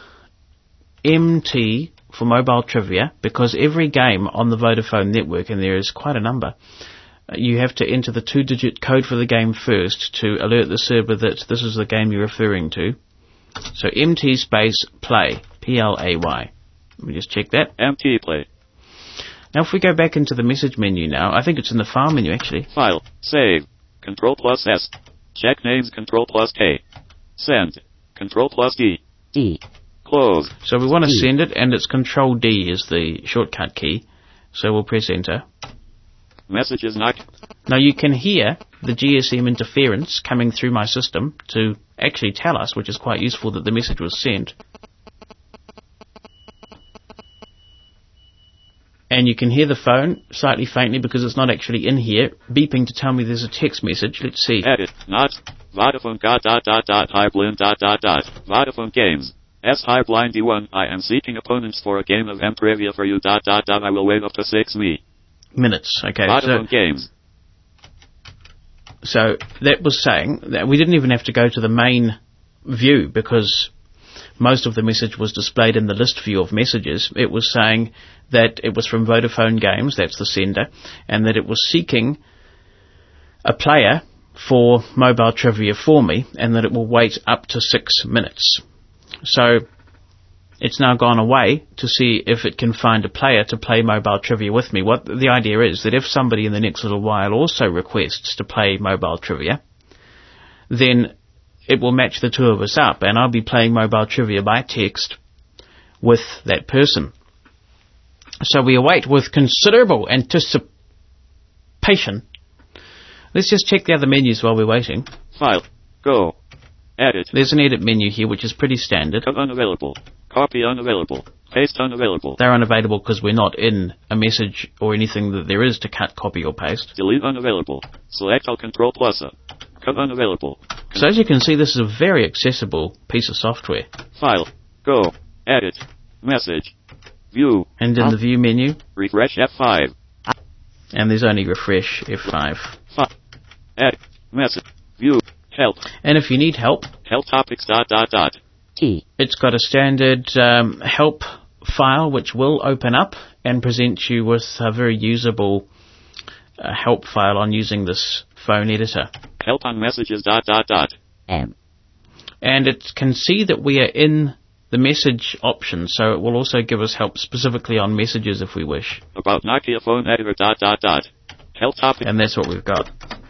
S1: MT for Mobile Trivia, because every game on the Vodafone network, and there is quite a number, you have to enter the 2-digit code for the game first to alert the server that this is the game you're referring to. So MT space play, Play. Let me just check that.
S2: MT play.
S1: Now if we go back into the message menu now, I think it's in the file menu actually.
S2: File. Save. Control plus S. Check names Control plus K. Send. Control plus D.
S3: D.
S2: Close.
S1: So we want to send it, and it's Control D is the shortcut key. So we'll press enter.
S2: Message is not.
S1: Now you can hear the GSM interference coming through my system to actually tell us, which is quite useful, that the message was sent. And you can hear the phone slightly faintly because it's not actually in here, beeping to tell me there's a text message. Let's see.
S2: Edit. Not. Vodafone High Blind ... Vodafone Games. S High Blind D1. I am seeking opponents for a game of M-Trivia for you ... I will wait up to 6
S1: minutes. Okay.
S2: Vodafone Games.
S1: So that was saying that we didn't even have to go to the main view because most of the message was displayed in the list view of messages. It was saying that it was from Vodafone Games, that's the sender, and that it was seeking a player for Mobile Trivia for me, and that it will wait up to 6 minutes. So it's now gone away to see if it can find a player to play Mobile Trivia with me. What the idea is that if somebody in the next little while also requests to play Mobile Trivia, then it will match the two of us up, and I'll be playing Mobile Trivia by text with that person. So we await with considerable anticipation. Let's just check the other menus while we're waiting.
S2: File. Go. Edit.
S1: There's an edit menu here, which is pretty standard.
S2: Unavailable. Copy unavailable. Paste unavailable.
S1: They're unavailable because we're not in a message or anything that there is to cut, copy, or paste.
S2: Delete unavailable. Select all Control plus A. Cut unavailable.
S1: So as you can see, this is a very accessible piece of software.
S2: File. Go. Edit. Message. View.
S1: And in the View menu,
S2: Refresh F5.
S1: and there's only refresh F5.
S2: File. Edit. Message. View. Help.
S1: And if you need help,
S2: Help topics ...
S3: T.
S1: it's got a standard help file which will open up and present you with a very usable help file on using this phone editor.
S2: Help on messages ...
S3: M.
S1: And it can see that we are in the message option, so it will also give us help specifically on messages if we wish.
S2: About Nokia phone editor ... Help topic.
S1: And that's what we've got.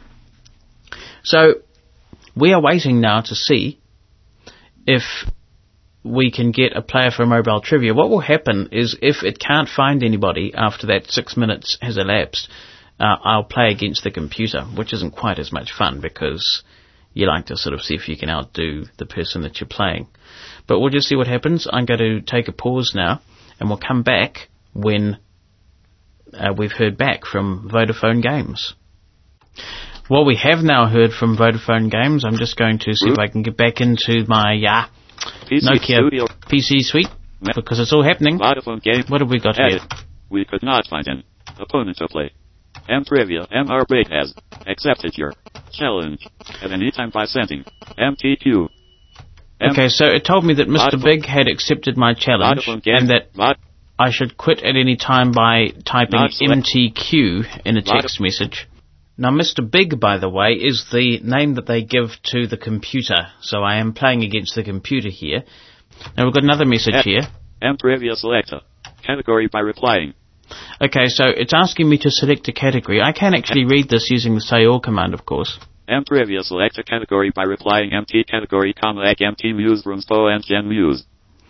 S1: So we are waiting now to see if we can get a player for mobile trivia. What will happen is if it can't find anybody after that 6 minutes has elapsed, I'll play against the computer, which isn't quite as much fun because you like to sort of see if you can outdo the person that you're playing. But we'll just see what happens. I'm going to take a pause now, and we'll come back when we've heard back from Vodafone Games. Well, we have now heard from Vodafone Games. I'm just going to see if I can get back into my
S2: PC
S1: Nokia
S2: Studio.
S1: PC suite, because it's all happening.
S2: Vodafone Game.
S1: What have we got here?
S2: Edit. We could not find an opponent to play. M-Trivia. M.R. Big has accepted your challenge at any time by sending MTQ.
S1: Okay, so it told me that Mr.
S2: Vodafone-
S1: Big had accepted my challenge,
S2: Vodafone Game.
S1: and that I should quit at any time by typing
S2: Not select-
S1: MTQ in a text message. Now, Mr. Big, by the way, is the name that they give to the computer, so I am playing against the computer here. Now, we've got another message here.
S2: M-Trivia selector. Category by replying.
S1: Okay, so it's asking me to select a category. I can actually read this using the say all command, of course.
S2: M-Trivia select a category by replying MT category, egg MT Muse Rooms Po and Gen Muse.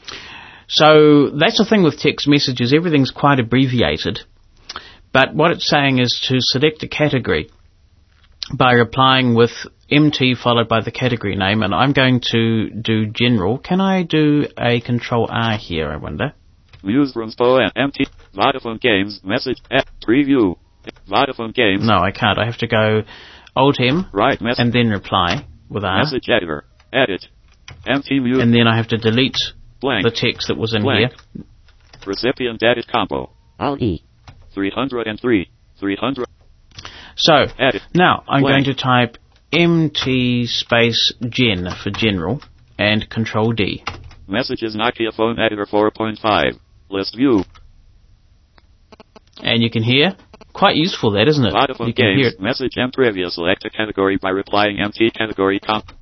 S1: So that's the thing with text messages. Everything's quite abbreviated. But what it's saying is to select a category by replying with MT followed by the category name, and I'm going to do general. Can I do a Control R here, I wonder?
S2: Muse Rooms Po and MT Vodafone Games message preview Vodafone Games.
S1: No, I can't. I have to go Alt M
S2: Right message
S1: and then reply with R.
S2: message editor. Edit. MT Muse
S1: And then I have to delete
S2: blank.
S1: the text that was in
S2: Blank.
S1: here.
S2: Recipient edit combo.
S3: Alt E.
S2: 303. 300.
S1: So,
S2: Edit.
S1: now I'm
S2: Blank.
S1: going to type MT space gen for general and Control D.
S2: Messages Nokia phone editor 4.5. List view.
S1: And you can hear, quite useful that, isn't it?
S2: Vodafone
S1: You can hear
S2: Games
S1: it.
S2: message M-Trivia select a category by replying MT category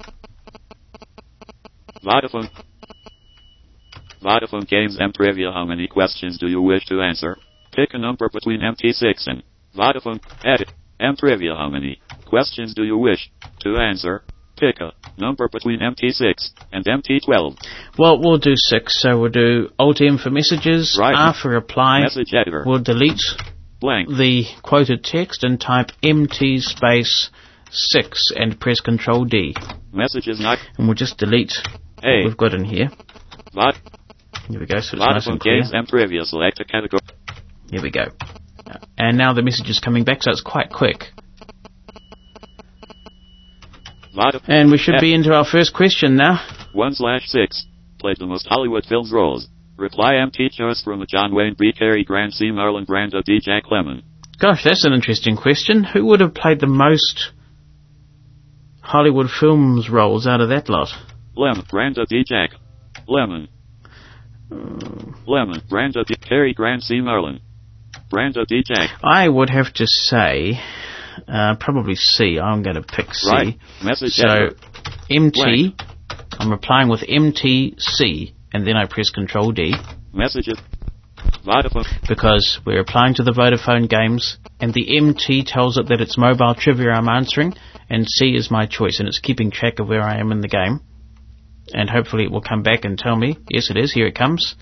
S2: Vodafone Games M-Trivia. How many questions do you wish to answer? Pick a number between MT6 and Vodafone. Edit. M-Trivia. How many questions do you wish to answer? Pick a number between MT6 and MT12.
S1: Well, we'll do 6, so we'll do Alt M for messages,
S2: Right.
S1: R for reply.
S2: Message editor.
S1: We'll delete
S2: Blank.
S1: the quoted text and type MT space 6 and press Control D.
S2: Messages not
S1: And we'll just delete what
S2: A.
S1: we've got in here.
S2: Vod-
S1: Here we go, so it's nice
S2: Vodafone
S1: and clear.
S2: Games M-Trivia select a category.
S1: Here we go. And now the message is coming back, so it's quite quick.
S2: Vodafone.
S1: And we should be into our first question now.
S2: 1/6. Played the most Hollywood films roles. Reply MT choice from a John Wayne, B. Cary Grant, C. Marlon Brando, D. Jack Lemmon.
S1: Gosh, that's an interesting question. Who would have played the most Hollywood films roles out of that lot?
S2: Lemmon, Brando, D. Jack Lemmon. Lemmon, Brando, D. Cary Grant, C. Marlon Brando, D. Jack.
S1: I would have to say, probably C. I'm going to pick C.
S2: Right. Message
S1: So,
S2: editor.
S1: MT, I'm replying with MTC, and then I press Control D,
S2: Messages. Vodafone.
S1: because we're replying to the Vodafone Games, and the MT tells it that it's mobile trivia I'm answering, and C is my choice, and it's keeping track of where I am in the game. And hopefully it will come back and tell me, yes it is, here it comes.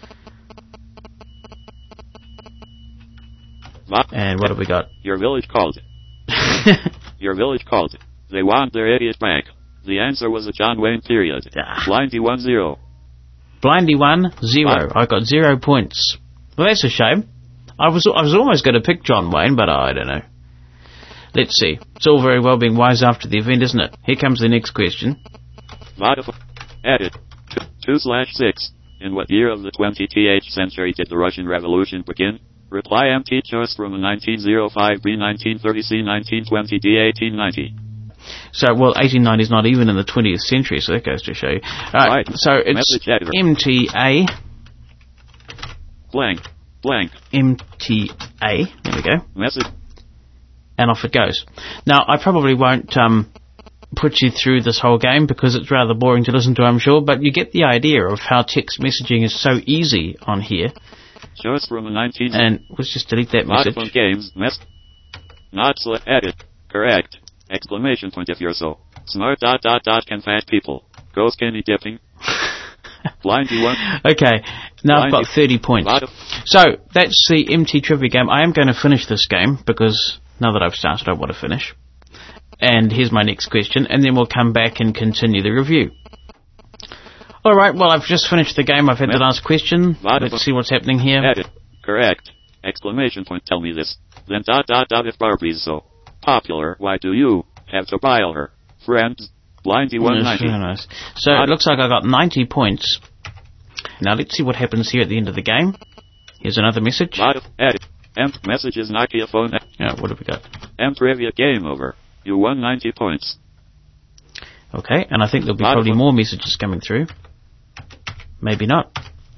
S1: And what have we got?
S2: Your village called. Your village called. They want their idiot back. The answer was a John Wayne period.
S1: Ah.
S2: Line D10.
S1: Blindy 1, 0. I got 0 points. Well, that's a shame. I was almost going to pick John Wayne, but I don't know. Let's see. It's all very well being wise after the event, isn't it? Here comes the next question.
S2: Edit. 2/6. In what year of the 20th century did the Russian Revolution begin? Reply MT choice from 1905 B 1930 C 1920 D 1890.
S1: So, well, 1890 is not even in the 20th century, so that goes to show you.
S2: Right.
S1: So it's MTA.
S2: Blank.
S1: MTA. There we go.
S2: Message.
S1: And off it goes. Now, I probably won't put you through this whole game because it's rather boring to listen to, I'm sure, but you get the idea of how text messaging is so easy on here.
S2: Choice from a 19...
S1: And let's just delete that message.
S2: Smartphone games, not select, edit, correct, exclamation point if you're so. Smart ... can fat people. Go skinny dipping. Blindy 1. Okay,
S1: now I've got 30 points. So, that's the MT trivia game. I am going to finish this game because now that I've started I want to finish. And here's my next question, and then we'll come back and continue the review. Alright, well, I've just finished the game. I've had the last question. Let's see what's happening here.
S2: Edit. Correct. Exclamation point, tell me this. Then ... if Barbie's so popular, why do you have to buy her? Friends, Blindy 190.
S1: Nice. So, it looks like I got 90 points. Now, let's see what happens here at the end of the game. Here's another message.
S2: Edit. Messages Nokia phone.
S1: Yeah, what have we got?
S2: Trivia game over. You won 90 points.
S1: Okay, and I think there'll be probably more messages coming through. Maybe not.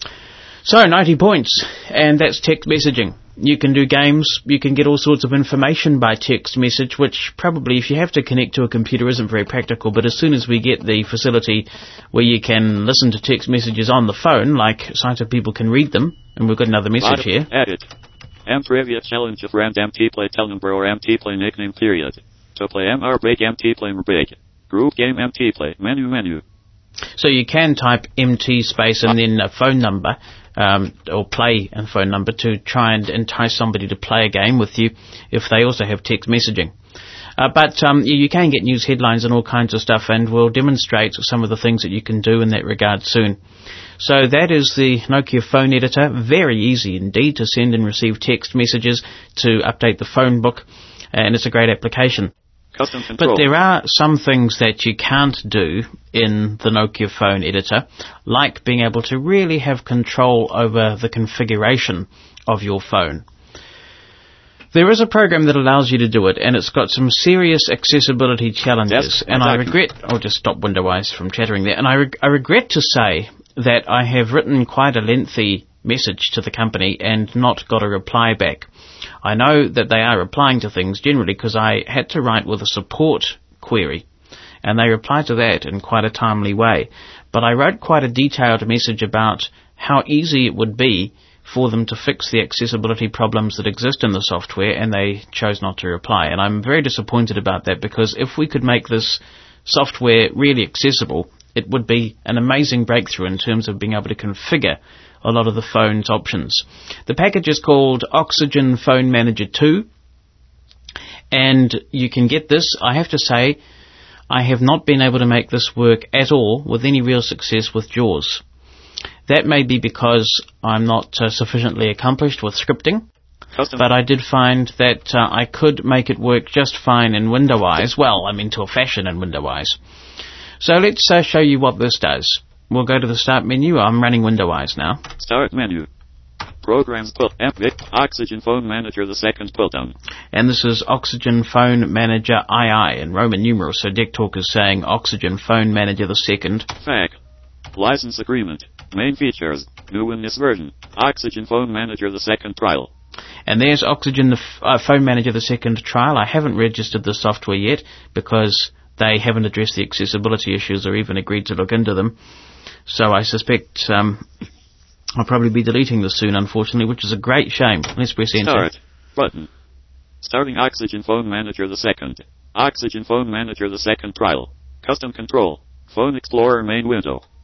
S1: So, 90 points, and that's text messaging. You can do games, you can get all sorts of information by text message, which probably, if you have to connect to a computer, isn't very practical, but as soon as we get the facility where you can listen to text messages on the phone, like sighted people can read them, and we've got another message here.
S2: Edit. Trivia challenge a friend MT play tell number or MT play nickname period. To play MR break MT play break. Group game MT play menu. So
S1: you can type MT space and then a phone number, or play and phone number to try and entice somebody to play a game with you if they also have text messaging. But you can get news headlines and all kinds of stuff, and we'll demonstrate some of the things that you can do in that regard soon. So that is the Nokia phone editor. Very easy indeed to send and receive text messages, to update the phone book, and it's a great application.
S2: Custom control.
S1: But there are some things that you can't do in the Nokia phone editor, like being able to really have control over the configuration of your phone. There is a program that allows you to do it, and it's got some serious accessibility challenges. And I regret... I'll just stop Window-Eyes from chattering there. And I regret to say that I have written quite a lengthy message to the company and not got a reply back. I know that they are replying to things generally because I had to write with a support query, and they replied to that in quite a timely way. But I wrote quite a detailed message about how easy it would be for them to fix the accessibility problems that exist in the software, and they chose not to reply. And I'm very disappointed about that, because if we could make this software really accessible, it would be an amazing breakthrough in terms of being able to configure a lot of the phone's options. The package is called Oxygen Phone Manager 2, and you can get this. I have to say, I have not been able to make this work at all with any real success with JAWS. That may be because I'm not sufficiently accomplished with scripting, but I did find that I could make it work just fine in Window-Eyes. Well, I mean, to a fashion in Window-Eyes. So let's show you what this does. We'll go to the Start menu. I'm running Window-Eyes now.
S2: Start menu. Programs pull. Oxygen Phone Manager, the second pull down.
S1: And this is Oxygen Phone Manager II in Roman numerals. So DeckTalk is saying Oxygen Phone Manager, the second.
S2: FAQ. License agreement. Main features. New in this version. Oxygen Phone Manager, the second trial.
S1: And there's Oxygen Phone Manager, the second trial. I haven't registered the software yet because they haven't addressed the accessibility issues or even agreed to look into them. So I suspect I'll probably be deleting this soon, unfortunately, which is a great shame. Let's press enter.
S2: Start button. Starting Oxygen Phone Manager, the second. Oxygen Phone Manager, the second trial. Custom control. Phone Explorer main window.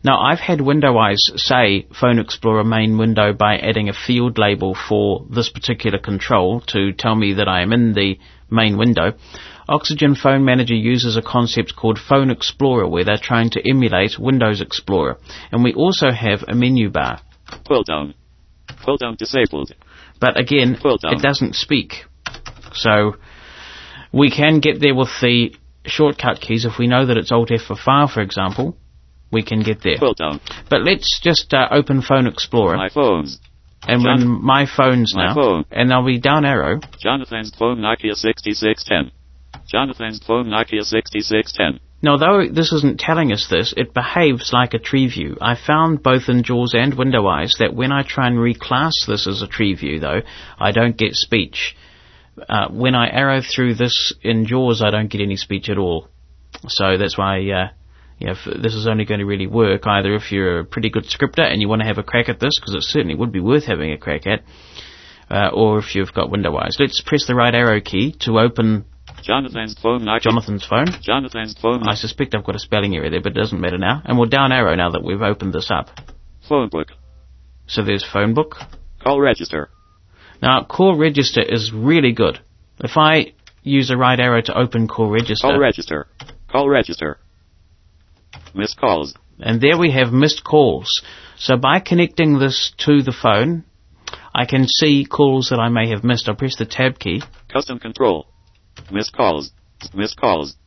S1: Now, I've had WindowEyes say Phone Explorer main window by adding a field label for this particular control to tell me that I am in the main window. Oxygen Phone Manager uses a concept called Phone Explorer, where they're trying to emulate Windows Explorer. And we also have a menu bar.
S2: Pull down. Pull down disabled.
S1: But again, it doesn't speak. So we can get there with the shortcut keys. If we know that it's Alt-F for file, for example, we can get there.
S2: Pull down.
S1: But let's just open Phone Explorer.
S2: My phones.
S1: And when my phones now,
S2: phone.
S1: And I'll be down arrow.
S2: Jonathan's phone Nokia 6610. Jonathan's phone Nokia 6610.
S1: Now, though this isn't telling us this, it behaves like a tree view. I found both in JAWS and WindowEyes that when I try and reclass this as a tree view, though, I don't get speech. When I arrow through this in JAWS, I don't get any speech at all. So that's why this is only going to really work either if you're a pretty good scripter and you want to have a crack at this, because it certainly would be worth having a crack at, or if you've got WindowEyes. Let's press the right arrow key to open
S2: Jonathan's phone Nokia.
S1: Jonathan's phone.
S2: Jonathan's phone.
S1: I suspect I've got a spelling error there, but it doesn't matter now. And we'll down arrow now that we've opened this up.
S2: Phone book.
S1: So there's phone book.
S2: Call register.
S1: Now, call register is really good. If I use the right arrow to open call register.
S2: Call register. Call register. Missed calls.
S1: And there we have missed calls. So by connecting this to the phone, I can see calls that I may have missed. I'll press the tab key.
S2: Custom control. Missed calls. Missed calls.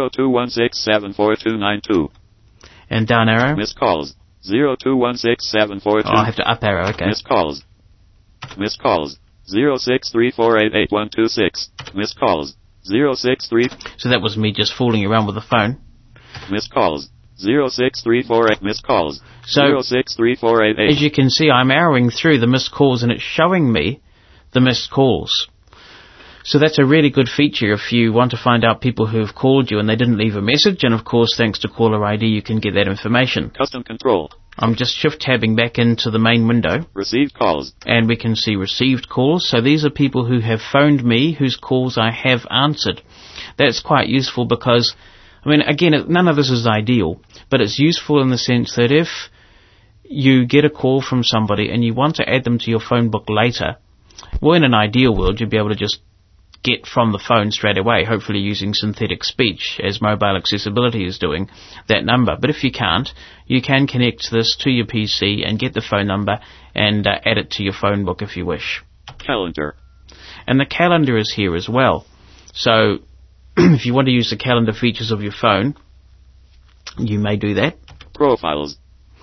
S2: 0216742292.
S1: And down arrow.
S2: Missed calls. 0216742292.
S1: Oh, I have to up arrow, okay.
S2: Missed calls. Missed calls. 0634888126. Missed calls. 063.
S1: So that was me just fooling around with the phone.
S2: Missed calls. 06348. Missed calls.
S1: So
S2: 063488.
S1: as you can see, I'm arrowing through the missed calls and it's showing me the missed calls. So that's a really good feature if you want to find out people who have called you and they didn't leave a message. And of course, thanks to caller ID, you can get that information.
S2: Custom control.
S1: I'm just shift-tabbing back into the main window.
S2: Received calls.
S1: And we can see received calls. So these are people who have phoned me, whose calls I have answered. That's quite useful because, I mean, again, none of this is ideal, but it's useful in the sense that if you get a call from somebody and you want to add them to your phone book later, well, in an ideal world, you'd be able to just get from the phone straight away, hopefully using synthetic speech, as Mobile Accessibility is doing, that number. But if you can't, you can connect this to your PC and get the phone number and add it to your phone book if you wish.
S2: Calendar.
S1: And the calendar is here as well. So if you want to use the calendar features of your phone, you may do that.
S2: Profiles.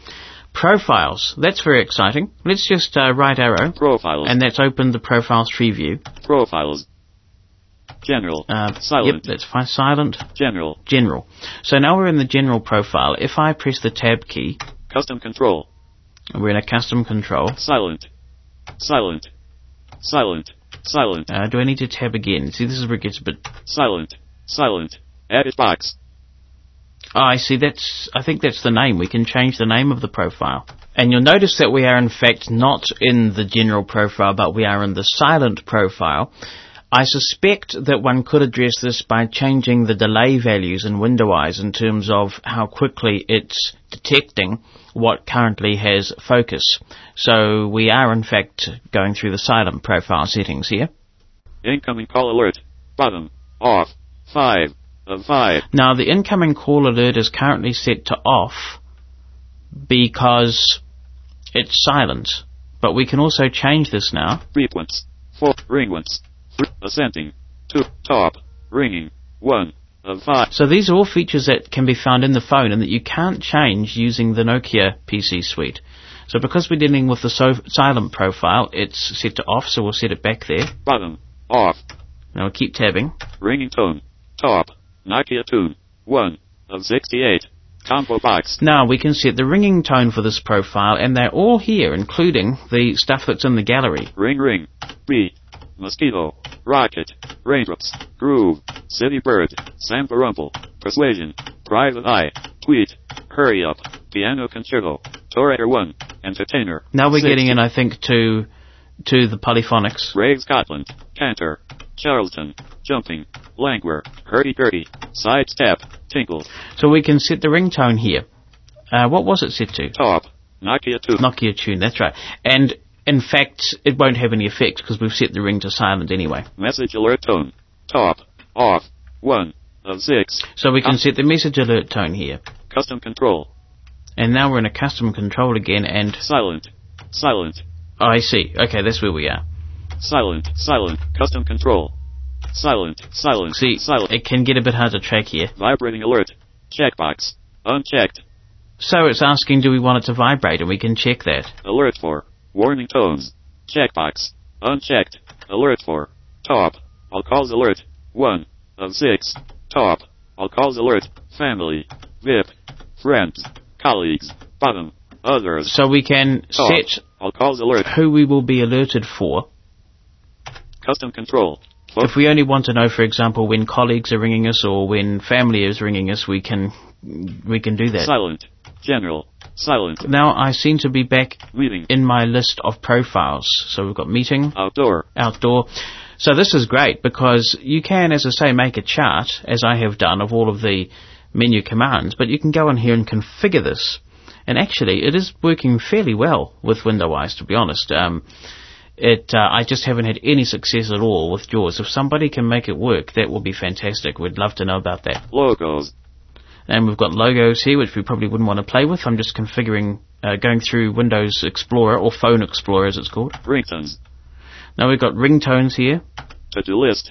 S1: Profiles. That's very exciting. Let's just right arrow.
S2: Profiles.
S1: And that's opened the Profiles tree view.
S2: Profiles. General. Silent.
S1: Yep, that's fine. Silent.
S2: General.
S1: General. So now we're in the general profile. If I press the tab key.
S2: Custom control.
S1: We're in a custom control.
S2: Silent. Silent. Silent. Silent.
S1: Do I need to tab again? See, this is where it gets a bit...
S2: Silent. Silent. Edit box.
S1: Oh, I see. I think that's the name. We can change the name of the profile. And you'll notice that we are in fact not in the general profile, but we are in the silent profile. I suspect that one could address this by changing the delay values in WindowEyes in terms of how quickly it's detecting what currently has focus. So we are in fact going through the silent profile settings here.
S2: Incoming call alert. Bottom. Off. 5 of 5.
S1: Now the incoming call alert is currently set to off because it's silent. But we can also change this now.
S2: Frequency. 4. Ring once. Ascending. 2. Top. Ringing. 1 of 5.
S1: So these are all features that can be found in the phone and that you can't change using the Nokia PC suite. So because we're dealing with the silent profile, it's set to off, so we'll set it back there.
S2: Bottom. Off.
S1: Now we'll keep tabbing.
S2: Ringing tone. Top. Nokia tune. 1 of 68. Combo box.
S1: Now we can set the ringing tone for this profile, and they're all here, including the stuff that's in the gallery.
S2: Ring ring. Beat. Mosquito. Rocket. Raindrops. Groove. City bird. Samparumple. Persuasion. Private eye. Tweet. Hurry up. Piano concerto. Torator 1. Entertainer.
S1: Now we're
S2: 60.
S1: getting in, I think, to the polyphonics.
S2: Rave Scotland. Cantor. Charlton. Jumping. Languor. Hurdy-gurdy. Sidestep. Tinkle.
S1: So we can set the ringtone here. What was it set to?
S2: Top. Nokia 2.
S1: Nokia Tune, that's right. And in fact, it won't have any effect because we've set the ring to silent anyway.
S2: Message alert tone. Top. Off. 1 of 6.
S1: So we can set the message alert tone here.
S2: Custom control.
S1: And now we're in a custom control again and...
S2: Silent. Silent.
S1: Oh, I see. Okay, that's where we are.
S2: Silent. Silent. Custom control. Silent. Silent.
S1: See,
S2: Silent.
S1: it can get a bit hard to track here.
S2: Vibrating alert. Checkbox. Unchecked.
S1: So it's asking, do we want it to vibrate? And we can check that.
S2: Alert for. Warning tones. Checkbox. Unchecked. Alert for. Top. All calls alert. 1 of 6. Top. All calls alert. Family. VIP. Friends. Colleagues. Bottom. Others.
S1: So we can
S2: Top.
S1: set
S2: All calls alert.
S1: who we will be alerted for.
S2: Custom control.
S1: If we only want to know, for example, when colleagues are ringing us or when family is ringing us, we can do that.
S2: Silent. General. Silent.
S1: Now I seem to be back
S2: Meeting.
S1: in my list of profiles. So we've got meeting,
S2: Outdoor.
S1: outdoor. So this is great because you can, as I say, make a chart, as I have done, of all of the menu commands, but you can go in here and configure this. And actually, it is working fairly well with WindowEyes, to be honest. I just haven't had any success at all with JAWS. If somebody can make it work, that will be fantastic. We'd love to know about that.
S2: Logos.
S1: And we've got logos here, which we probably wouldn't want to play with. I'm just configuring, going through Windows Explorer, or Phone Explorer as it's called.
S2: Ringtones.
S1: Now we've got ringtones here.
S2: To-do list.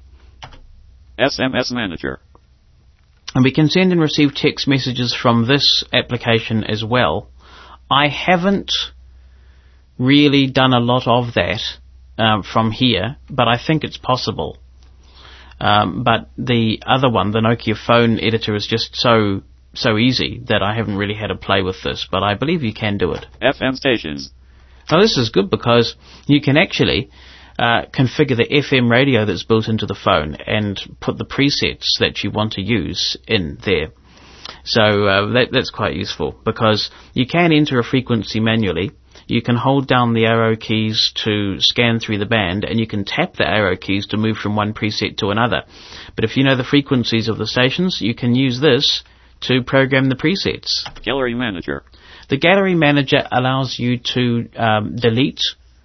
S2: SMS manager.
S1: And we can send and receive text messages from this application as well. I haven't really done a lot of that from here, but I think it's possible. But the other one, the Nokia phone editor, is just so easy that I haven't really had to play with this, but I believe you can do it.
S2: FM stations.
S1: Now this is good because you can actually configure the FM radio that's built into the phone and put the presets that you want to use in there. So that's quite useful because you can enter a frequency manually. You can hold down the arrow keys to scan through the band, and you can tap the arrow keys to move from one preset to another. But if you know the frequencies of the stations, you can use this to program the presets.
S2: Gallery manager.
S1: The gallery manager allows you to delete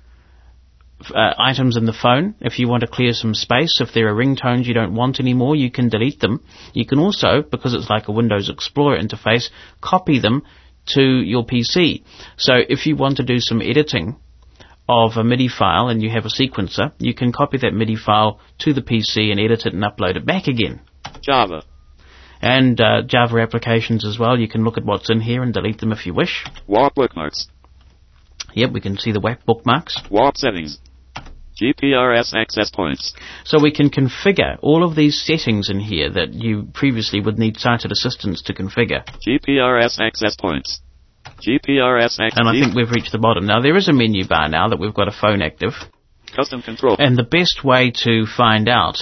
S1: items in the phone. If you want to clear some space, if there are ringtones you don't want anymore, you can delete them. You can also, because it's like a Windows Explorer interface, copy them to your PC. So if you want to do some editing of a MIDI file and you have a sequencer, you can copy that MIDI file to the PC and edit it and upload it back again.
S2: Java.
S1: And Java applications as well. You can look at what's in here and delete them if you wish.
S2: Warp bookmarks.
S1: Yep, we can see the WAP bookmarks.
S2: Warp settings. GPRS access points.
S1: So we can configure all of these settings in here that you previously would need sighted assistance to configure.
S2: GPRS access points. GPRS access.
S1: And I think we've reached the bottom. Now there is a menu bar now that we've got a phone active.
S2: Custom control.
S1: And the best way to find out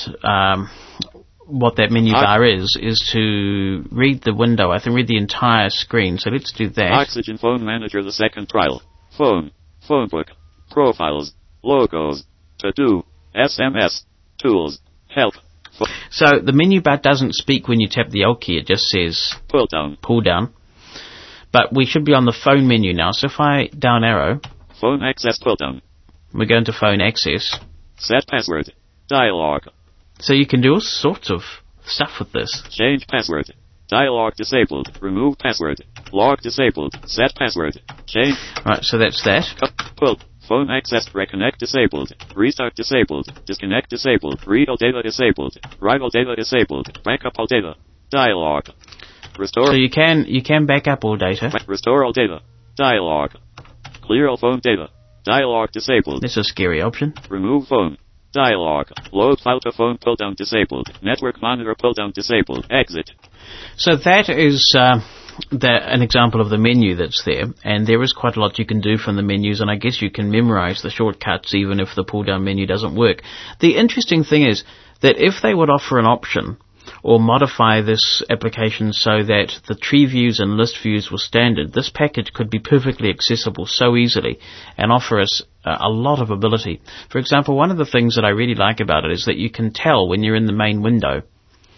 S1: what that menu bar is to read the window. I think read the entire screen. So let's do that.
S2: Oxygen Phone Manager, the second trial. Phone. Phone book. Profiles. Logos. To-do. SMS. Tools. Help.
S1: So the menu bar doesn't speak when you tap the Alt key. It just says
S2: Pull down.
S1: Pull down. But we should be on the phone menu now. So if I down arrow.
S2: Phone access pull down.
S1: We go into phone access.
S2: Set password. Dialog.
S1: So you can do all sorts of stuff with this.
S2: Change password. Dialog disabled. Remove password. Log disabled. Set password. Change.
S1: Right, so that's that.
S2: Pull. Phone access. Reconnect disabled. Restart disabled. Disconnect disabled. Read all data disabled. Write all data disabled. Backup all data. Dialog. Restore.
S1: So you can back up all data.
S2: Restore all data. Dialog. Clear all phone data. Dialog disabled.
S1: This is a scary option.
S2: Remove phone. Dialog. Load file to phone pull down disabled. Network monitor pull down disabled. Exit.
S1: So that is an example of the menu that's there, and there is quite a lot you can do from the menus, and I guess you can memorize the shortcuts even if the pull down menu doesn't work. The interesting thing is that if they would offer an option or modify this application so that the tree views and list views were standard, this package could be perfectly accessible so easily and offer us a lot of ability. For example, one of the things that I really like about it is that you can tell when you're in the main window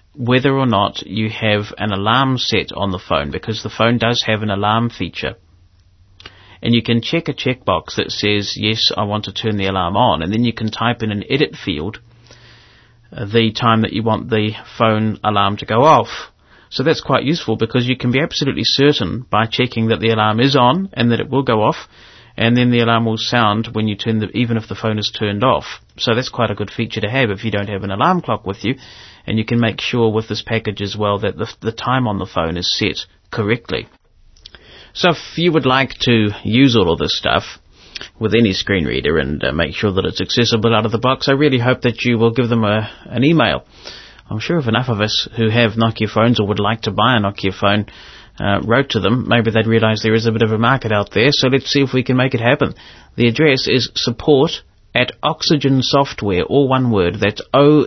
S1: whether or not you have an alarm set on the phone, because the phone does have an alarm feature. And you can check a checkbox that says, yes, I want to turn the alarm on, and then you can type in an edit field the time that you want the phone alarm to go off. So that's quite useful, because you can be absolutely certain by checking that the alarm is on and that it will go off, and then the alarm will sound when you turn even if the phone is turned off. So that's quite a good feature to have if you don't have an alarm clock with you, and you can make sure with this package as well that the time on the phone is set correctly. So if you would like to use all of this stuff with any screen reader and make sure that it's accessible out of the box, I really hope that you will give them an email. I'm sure if enough of us who have Nokia phones or would like to buy a Nokia phone wrote to them, maybe they'd realise there is a bit of a market out there, so let's see if we can make it happen. The address is support@Oxygen Software, all one word, that's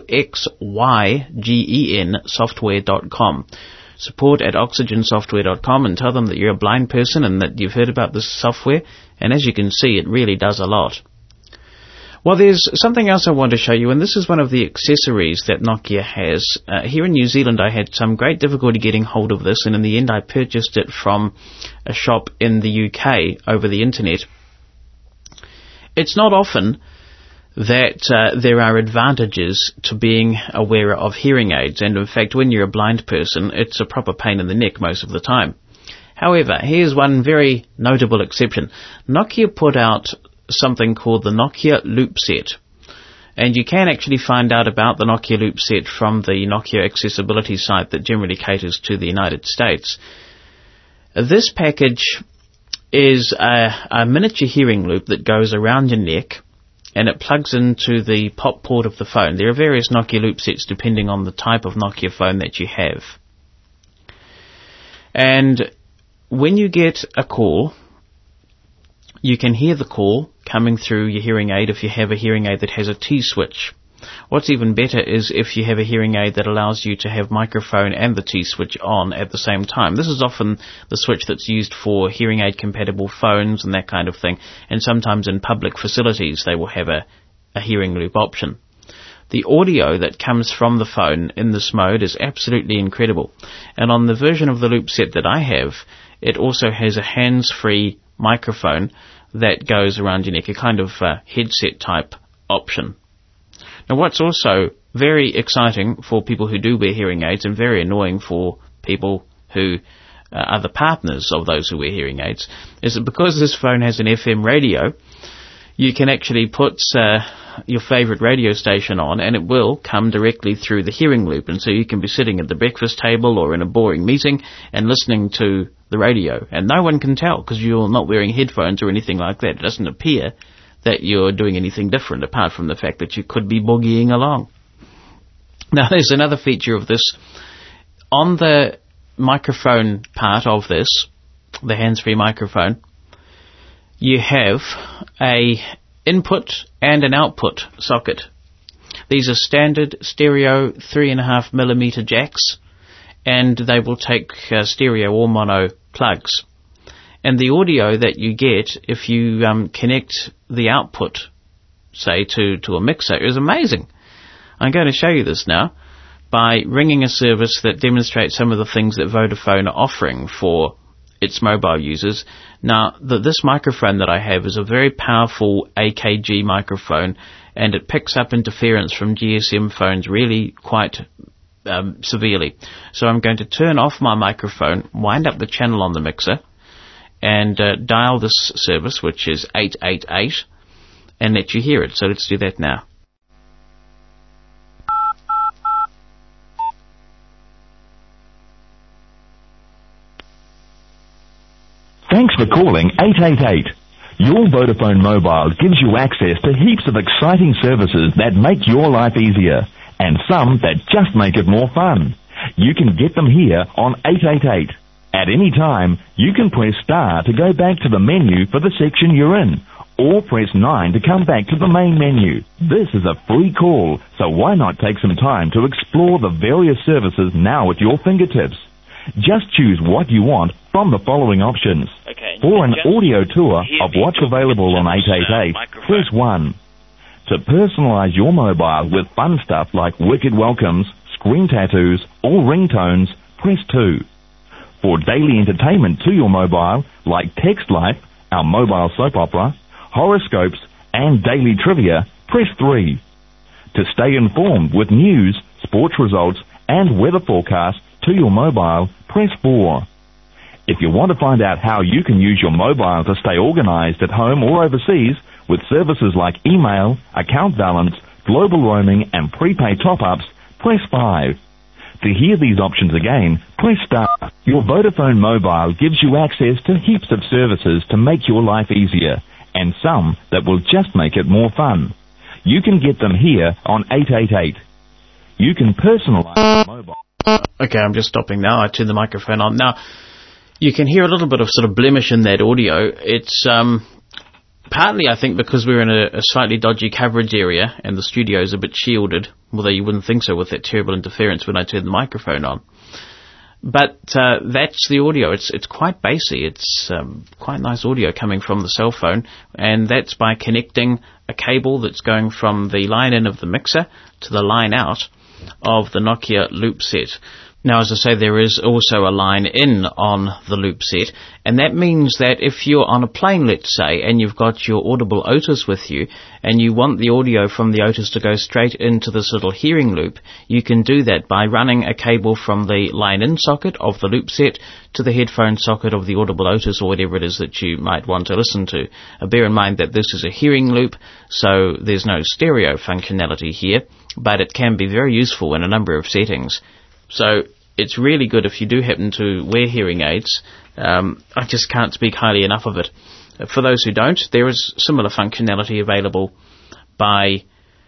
S1: OXYGEN software.com. support@oxygensoftware.com, and tell them that you're a blind person and that you've heard about this software, and as you can see, it really does a lot. Well, there's something else I want to show you, and this is one of the accessories that Nokia has. Here in New Zealand, I had some great difficulty getting hold of this, and in the end I purchased it from a shop in the UK over the internet. It's not often that there are advantages to being a wearer of hearing aids, and in fact when you're a blind person it's a proper pain in the neck most of the time. However, here's one very notable exception. Nokia put out something called the Nokia Loop Set, and you can actually find out about the Nokia Loop Set from the Nokia accessibility site that generally caters to the United States. This package is a miniature hearing loop that goes around your neck, and it plugs into the pop port of the phone. There are various Nokia Loop Sets depending on the type of Nokia phone that you have. And when you get a call, you can hear the call coming through your hearing aid if you have a hearing aid that has a T-switch. What's even better is if you have a hearing aid that allows you to have microphone and the T-switch on at the same time. This is often the switch that's used for hearing aid compatible phones and that kind of thing, and sometimes in public facilities they will have a hearing loop option. The audio that comes from the phone in this mode is absolutely incredible, and on the version of the loop set that I have, it also has a hands-free microphone that goes around your neck, a kind of headset type option. Now what's also very exciting for people who do wear hearing aids, and very annoying for people who are the partners of those who wear hearing aids, is that because this phone has an FM radio, you can actually put your favourite radio station on and it will come directly through the hearing loop, and so you can be sitting at the breakfast table or in a boring meeting and listening to the radio, and no one can tell because you're not wearing headphones or anything like that. It doesn't appear that you're doing anything different apart from the fact that you could be boogieing along. Now there's another feature of this. On the microphone part of this, the hands-free microphone, you have a input and an output socket. These are standard stereo 3.5mm jacks, and they will take stereo or mono plugs. And the audio that you get if you connect the output, say, to a mixer is amazing. I'm going to show you this now by ringing a service that demonstrates some of the things that Vodafone are offering for its mobile users. Now, this microphone that I have is a very powerful AKG microphone, and it picks up interference from GSM phones really quite severely. So I'm going to turn off my microphone, wind up the channel on the mixer, and dial this service, which is 888, and let you hear it. So let's do that now.
S4: Thanks for calling 888. Your Vodafone Mobile gives you access to heaps of exciting services that make your life easier, and some that just make it more fun. You can get them here on 888. At any time, you can press star to go back to the menu for the section you're in, or press 9 to come back to the main menu. This is a free call, so why not take some time to explore the various services now at your fingertips? Just choose what you want from the following options.
S1: Okay,
S4: for an audio tour of what's available on 888, press 1. To personalize your mobile with fun stuff like wicked welcomes, screen tattoos, or ringtones, press 2. For daily entertainment to your mobile, like Text Life, our mobile soap opera, horoscopes, and daily trivia, press 3. To stay informed with news, sports results, and weather forecasts to your mobile, press 4. If you want to find out how you can use your mobile to stay organized at home or overseas with services like email, account balance, global roaming, and prepaid top-ups, press 5. To hear these options again, press star. Your Vodafone mobile gives you access to heaps of services to make your life easier, and some that will just make it more fun. You can get them here on 888. You can personalize your mobile.
S1: Okay, I'm just stopping now. I turn the microphone on. Now, you can hear a little bit of sort of blemish in that audio. It's partly, I think, because we're in a slightly dodgy coverage area and the studio's a bit shielded, although you wouldn't think so with that terrible interference when I turn the microphone on. But that's the audio. It's quite bassy. It's quite nice audio coming from the cell phone, and that's by connecting a cable that's going from the line in of the mixer to the line out of the Nokia loop set. Now, as I say, there is also a line in on the loop set, and that means that if you're on a plane, let's say, and you've got your Audible Otis with you, and you want the audio from the Otis to go straight into this little hearing loop, you can do that by running a cable from the line-in socket of the loop set to the headphone socket of the Audible Otis, or whatever it is that you might want to listen to. Bear in mind that this is a hearing loop, so there's no stereo functionality here, but it can be very useful in a number of settings. So it's really good if you do happen to wear hearing aids. I just can't speak highly enough of it. For those who don't, there is similar functionality available by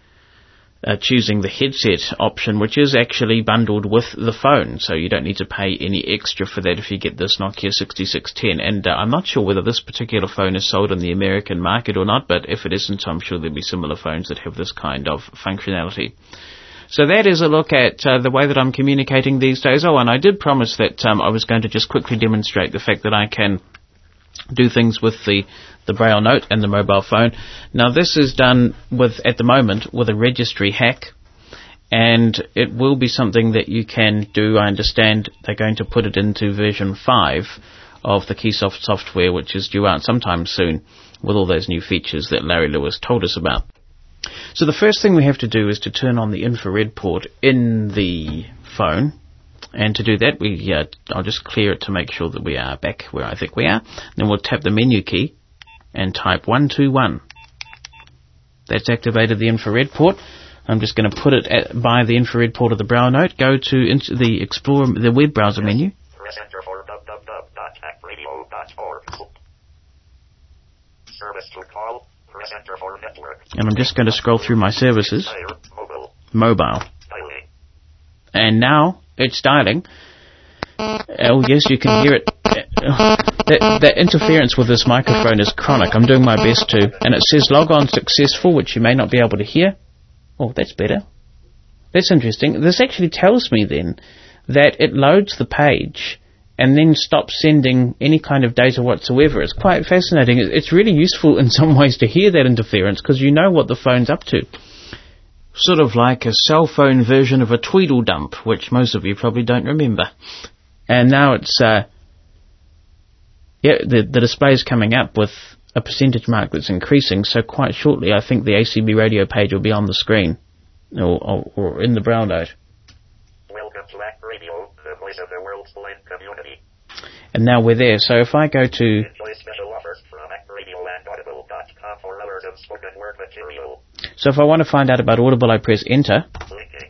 S1: choosing the headset option, which is actually bundled with the phone, so you don't need to pay any extra for that if you get this Nokia 6610. And I'm not sure whether this particular phone is sold in the American market or not, but if it isn't, I'm sure there'll be similar phones that have this kind of functionality. So that is a look at the way that I'm communicating these days. Oh, and I did promise that I was going to just quickly demonstrate the fact that I can do things with the Braille Note and the mobile phone. Now, this is done with, at the moment, with a registry hack, and it will be something that you can do. I understand they're going to put it into version 5 of the Keysoft software, which is due out sometime soon, with all those new features that Larry Lewis told us about. So the first thing we have to do is to turn on the infrared port in the phone. And to do that, I'll just clear it to make sure that we are back where I think we are. Then we'll tap the menu key and type 121. That's activated the infrared port. I'm just going to put it by the infrared port of the Braille Note. Go to the Explorer, the web browser menu.
S5: Press enter for www.actradio.org. Service to call. Press enter for network.
S1: And I'm just going to scroll through my services. Mobile. And now it's dialing. Oh, yes, you can hear it. That interference with this microphone is chronic. I'm doing my best to. And it says log on successful, which you may not be able to hear. Oh, that's better. That's interesting. This actually tells me then that it loads the page and then stops sending any kind of data whatsoever. It's quite fascinating. It's really useful in some ways to hear that interference because you know what the phone's up to. Sort of like a cell phone version of a Tweedledump, which most of you probably don't remember. And now it's, the display's coming up with a percentage mark that's increasing, so quite shortly I think the ACB radio page will be on the screen, or in the Braille Note.
S5: Welcome to ACT Radio, the voice of the world's blind community.
S1: And now we're there, so if I go to...
S5: Enjoy special offers from ActRadio and Audible.com for hours of spoken word material.
S1: So if I want to find out about Audible, I press enter.
S5: Linking.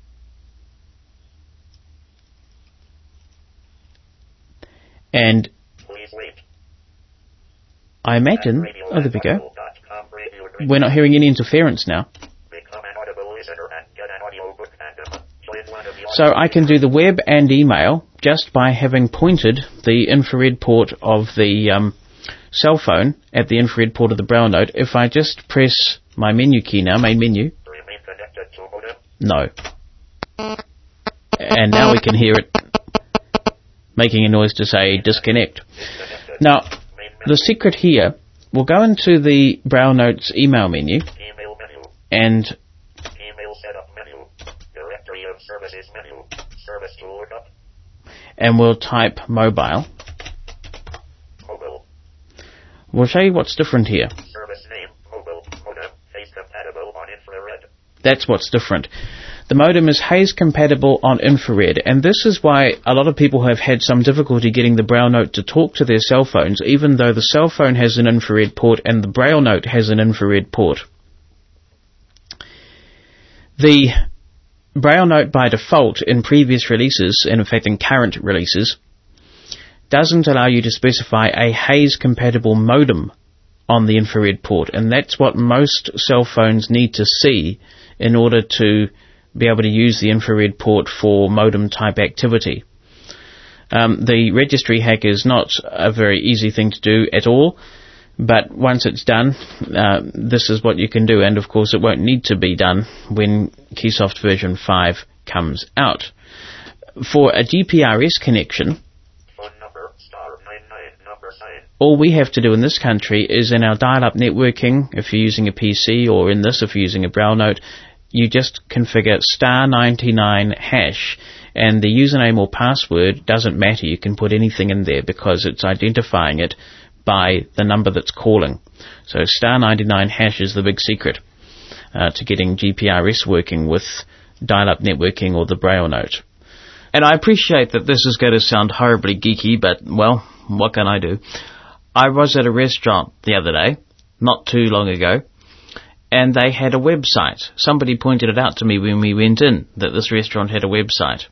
S1: And
S5: Please wait.
S1: I imagine... Oh, there we go. We're not hearing any interference now.
S5: Become an Audible listener and get an audiobook and join one of the
S1: So I can do the web and email just by having pointed the infrared port of the cell phone at the infrared port of the Braille Note. If I just press my menu key now, main menu.
S5: Remain connected to modem.
S1: No. And now we can hear it making a noise to say disconnect. Now, the secret here, we'll go into the Braille Notes email menu.
S5: Email menu.
S1: And
S5: Email setup menu. Directory of Services menu. Service to look up.
S1: And we'll type mobile.
S5: Mobile.
S1: We'll show you what's different here.
S5: Service name. Mobile. Modem. Phase compatible on infrared.
S1: That's what's different. The modem is Hays compatible on infrared, and this is why a lot of people have had some difficulty getting the Braille Note to talk to their cell phones, even though the cell phone has an infrared port and the Braille Note has an infrared port. The Braille Note by default in previous releases, and in fact in current releases, doesn't allow you to specify a Hays compatible modem on the infrared port, and that's what most cell phones need to see in order to be able to use the infrared port for modem type activity. The registry hack is not a very easy thing to do at all, but once it's done, this is what you can do, and of course it won't need to be done when Keysoft version 5 comes out. For a GPRS connection,
S5: Phone number *99 number 9.
S1: all we have to do in this country is in our dial-up networking, if you're using a PC, or in this if you're using a Braille Note, you just configure *99#, and the username or password doesn't matter. You can put anything in there because it's identifying it by the number that's calling. So *99# is the big secret to getting GPRS working with dial-up networking or the Braille Note. And I appreciate that this is going to sound horribly geeky, but, well, what can I do? I was at a restaurant the other day, not too long ago, and they had a website. Somebody pointed it out to me when we went in, that this restaurant had a website.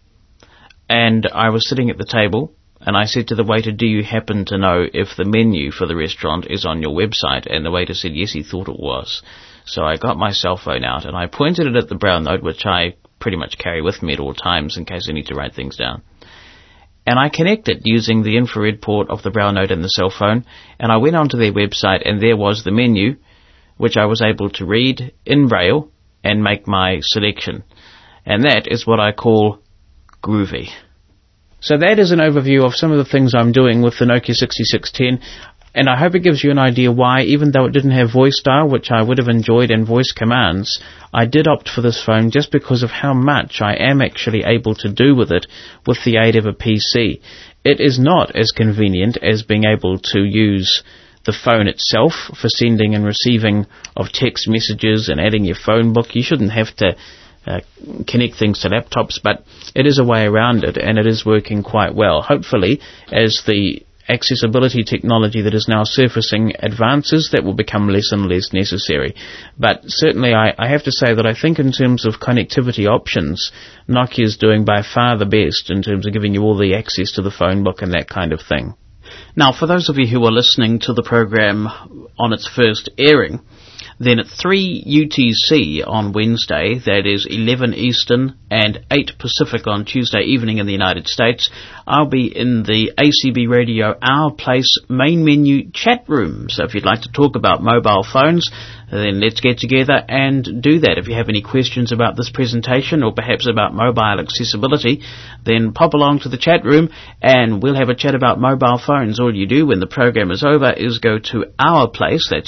S1: And I was sitting at the table, and I said to the waiter, do you happen to know if the menu for the restaurant is on your website? And the waiter said, yes, he thought it was. So I got my cell phone out, and I pointed it at the Braille Note, which I pretty much carry with me at all times in case I need to write things down. And I connected using the infrared port of the Braille Note and the cell phone, and I went onto their website, and there was the menu, which I was able to read in Braille and make my selection. And that is what I call groovy. So that is an overview of some of the things I'm doing with the Nokia 6610, and I hope it gives you an idea why, even though it didn't have voice dial, which I would have enjoyed, and voice commands, I did opt for this phone just because of how much I am actually able to do with it with the aid of a PC. It is not as convenient as being able to use the phone itself for sending and receiving of text messages and adding your phone book. You shouldn't have to connect things to laptops, but it is a way around it, and it is working quite well. Hopefully, as the accessibility technology that is now surfacing advances, that will become less and less necessary. But certainly I have to say that I think in terms of connectivity options, Nokia is doing by far the best in terms of giving you all the access to the phone book and that kind of thing. Now, for those of you who are listening to the program on its first airing, then at 3 UTC on Wednesday, that is 11 Eastern and 8 Pacific on Tuesday evening in the United States, I'll be in the ACB Radio Our Place main menu chat room. So if you'd like to talk about mobile phones, then let's get together and do that. If you have any questions about this presentation or perhaps about mobile accessibility, then pop along to the chat room and we'll have a chat about mobile phones. All you do when the program is over is go to Our Place, that's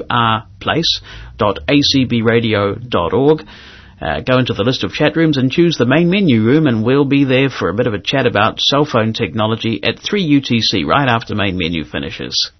S1: OURplace.acbradio.org. Go into the list of chat rooms and choose the main menu room, and we'll be there for a bit of a chat about cell phone technology at 3 UTC right after main menu finishes.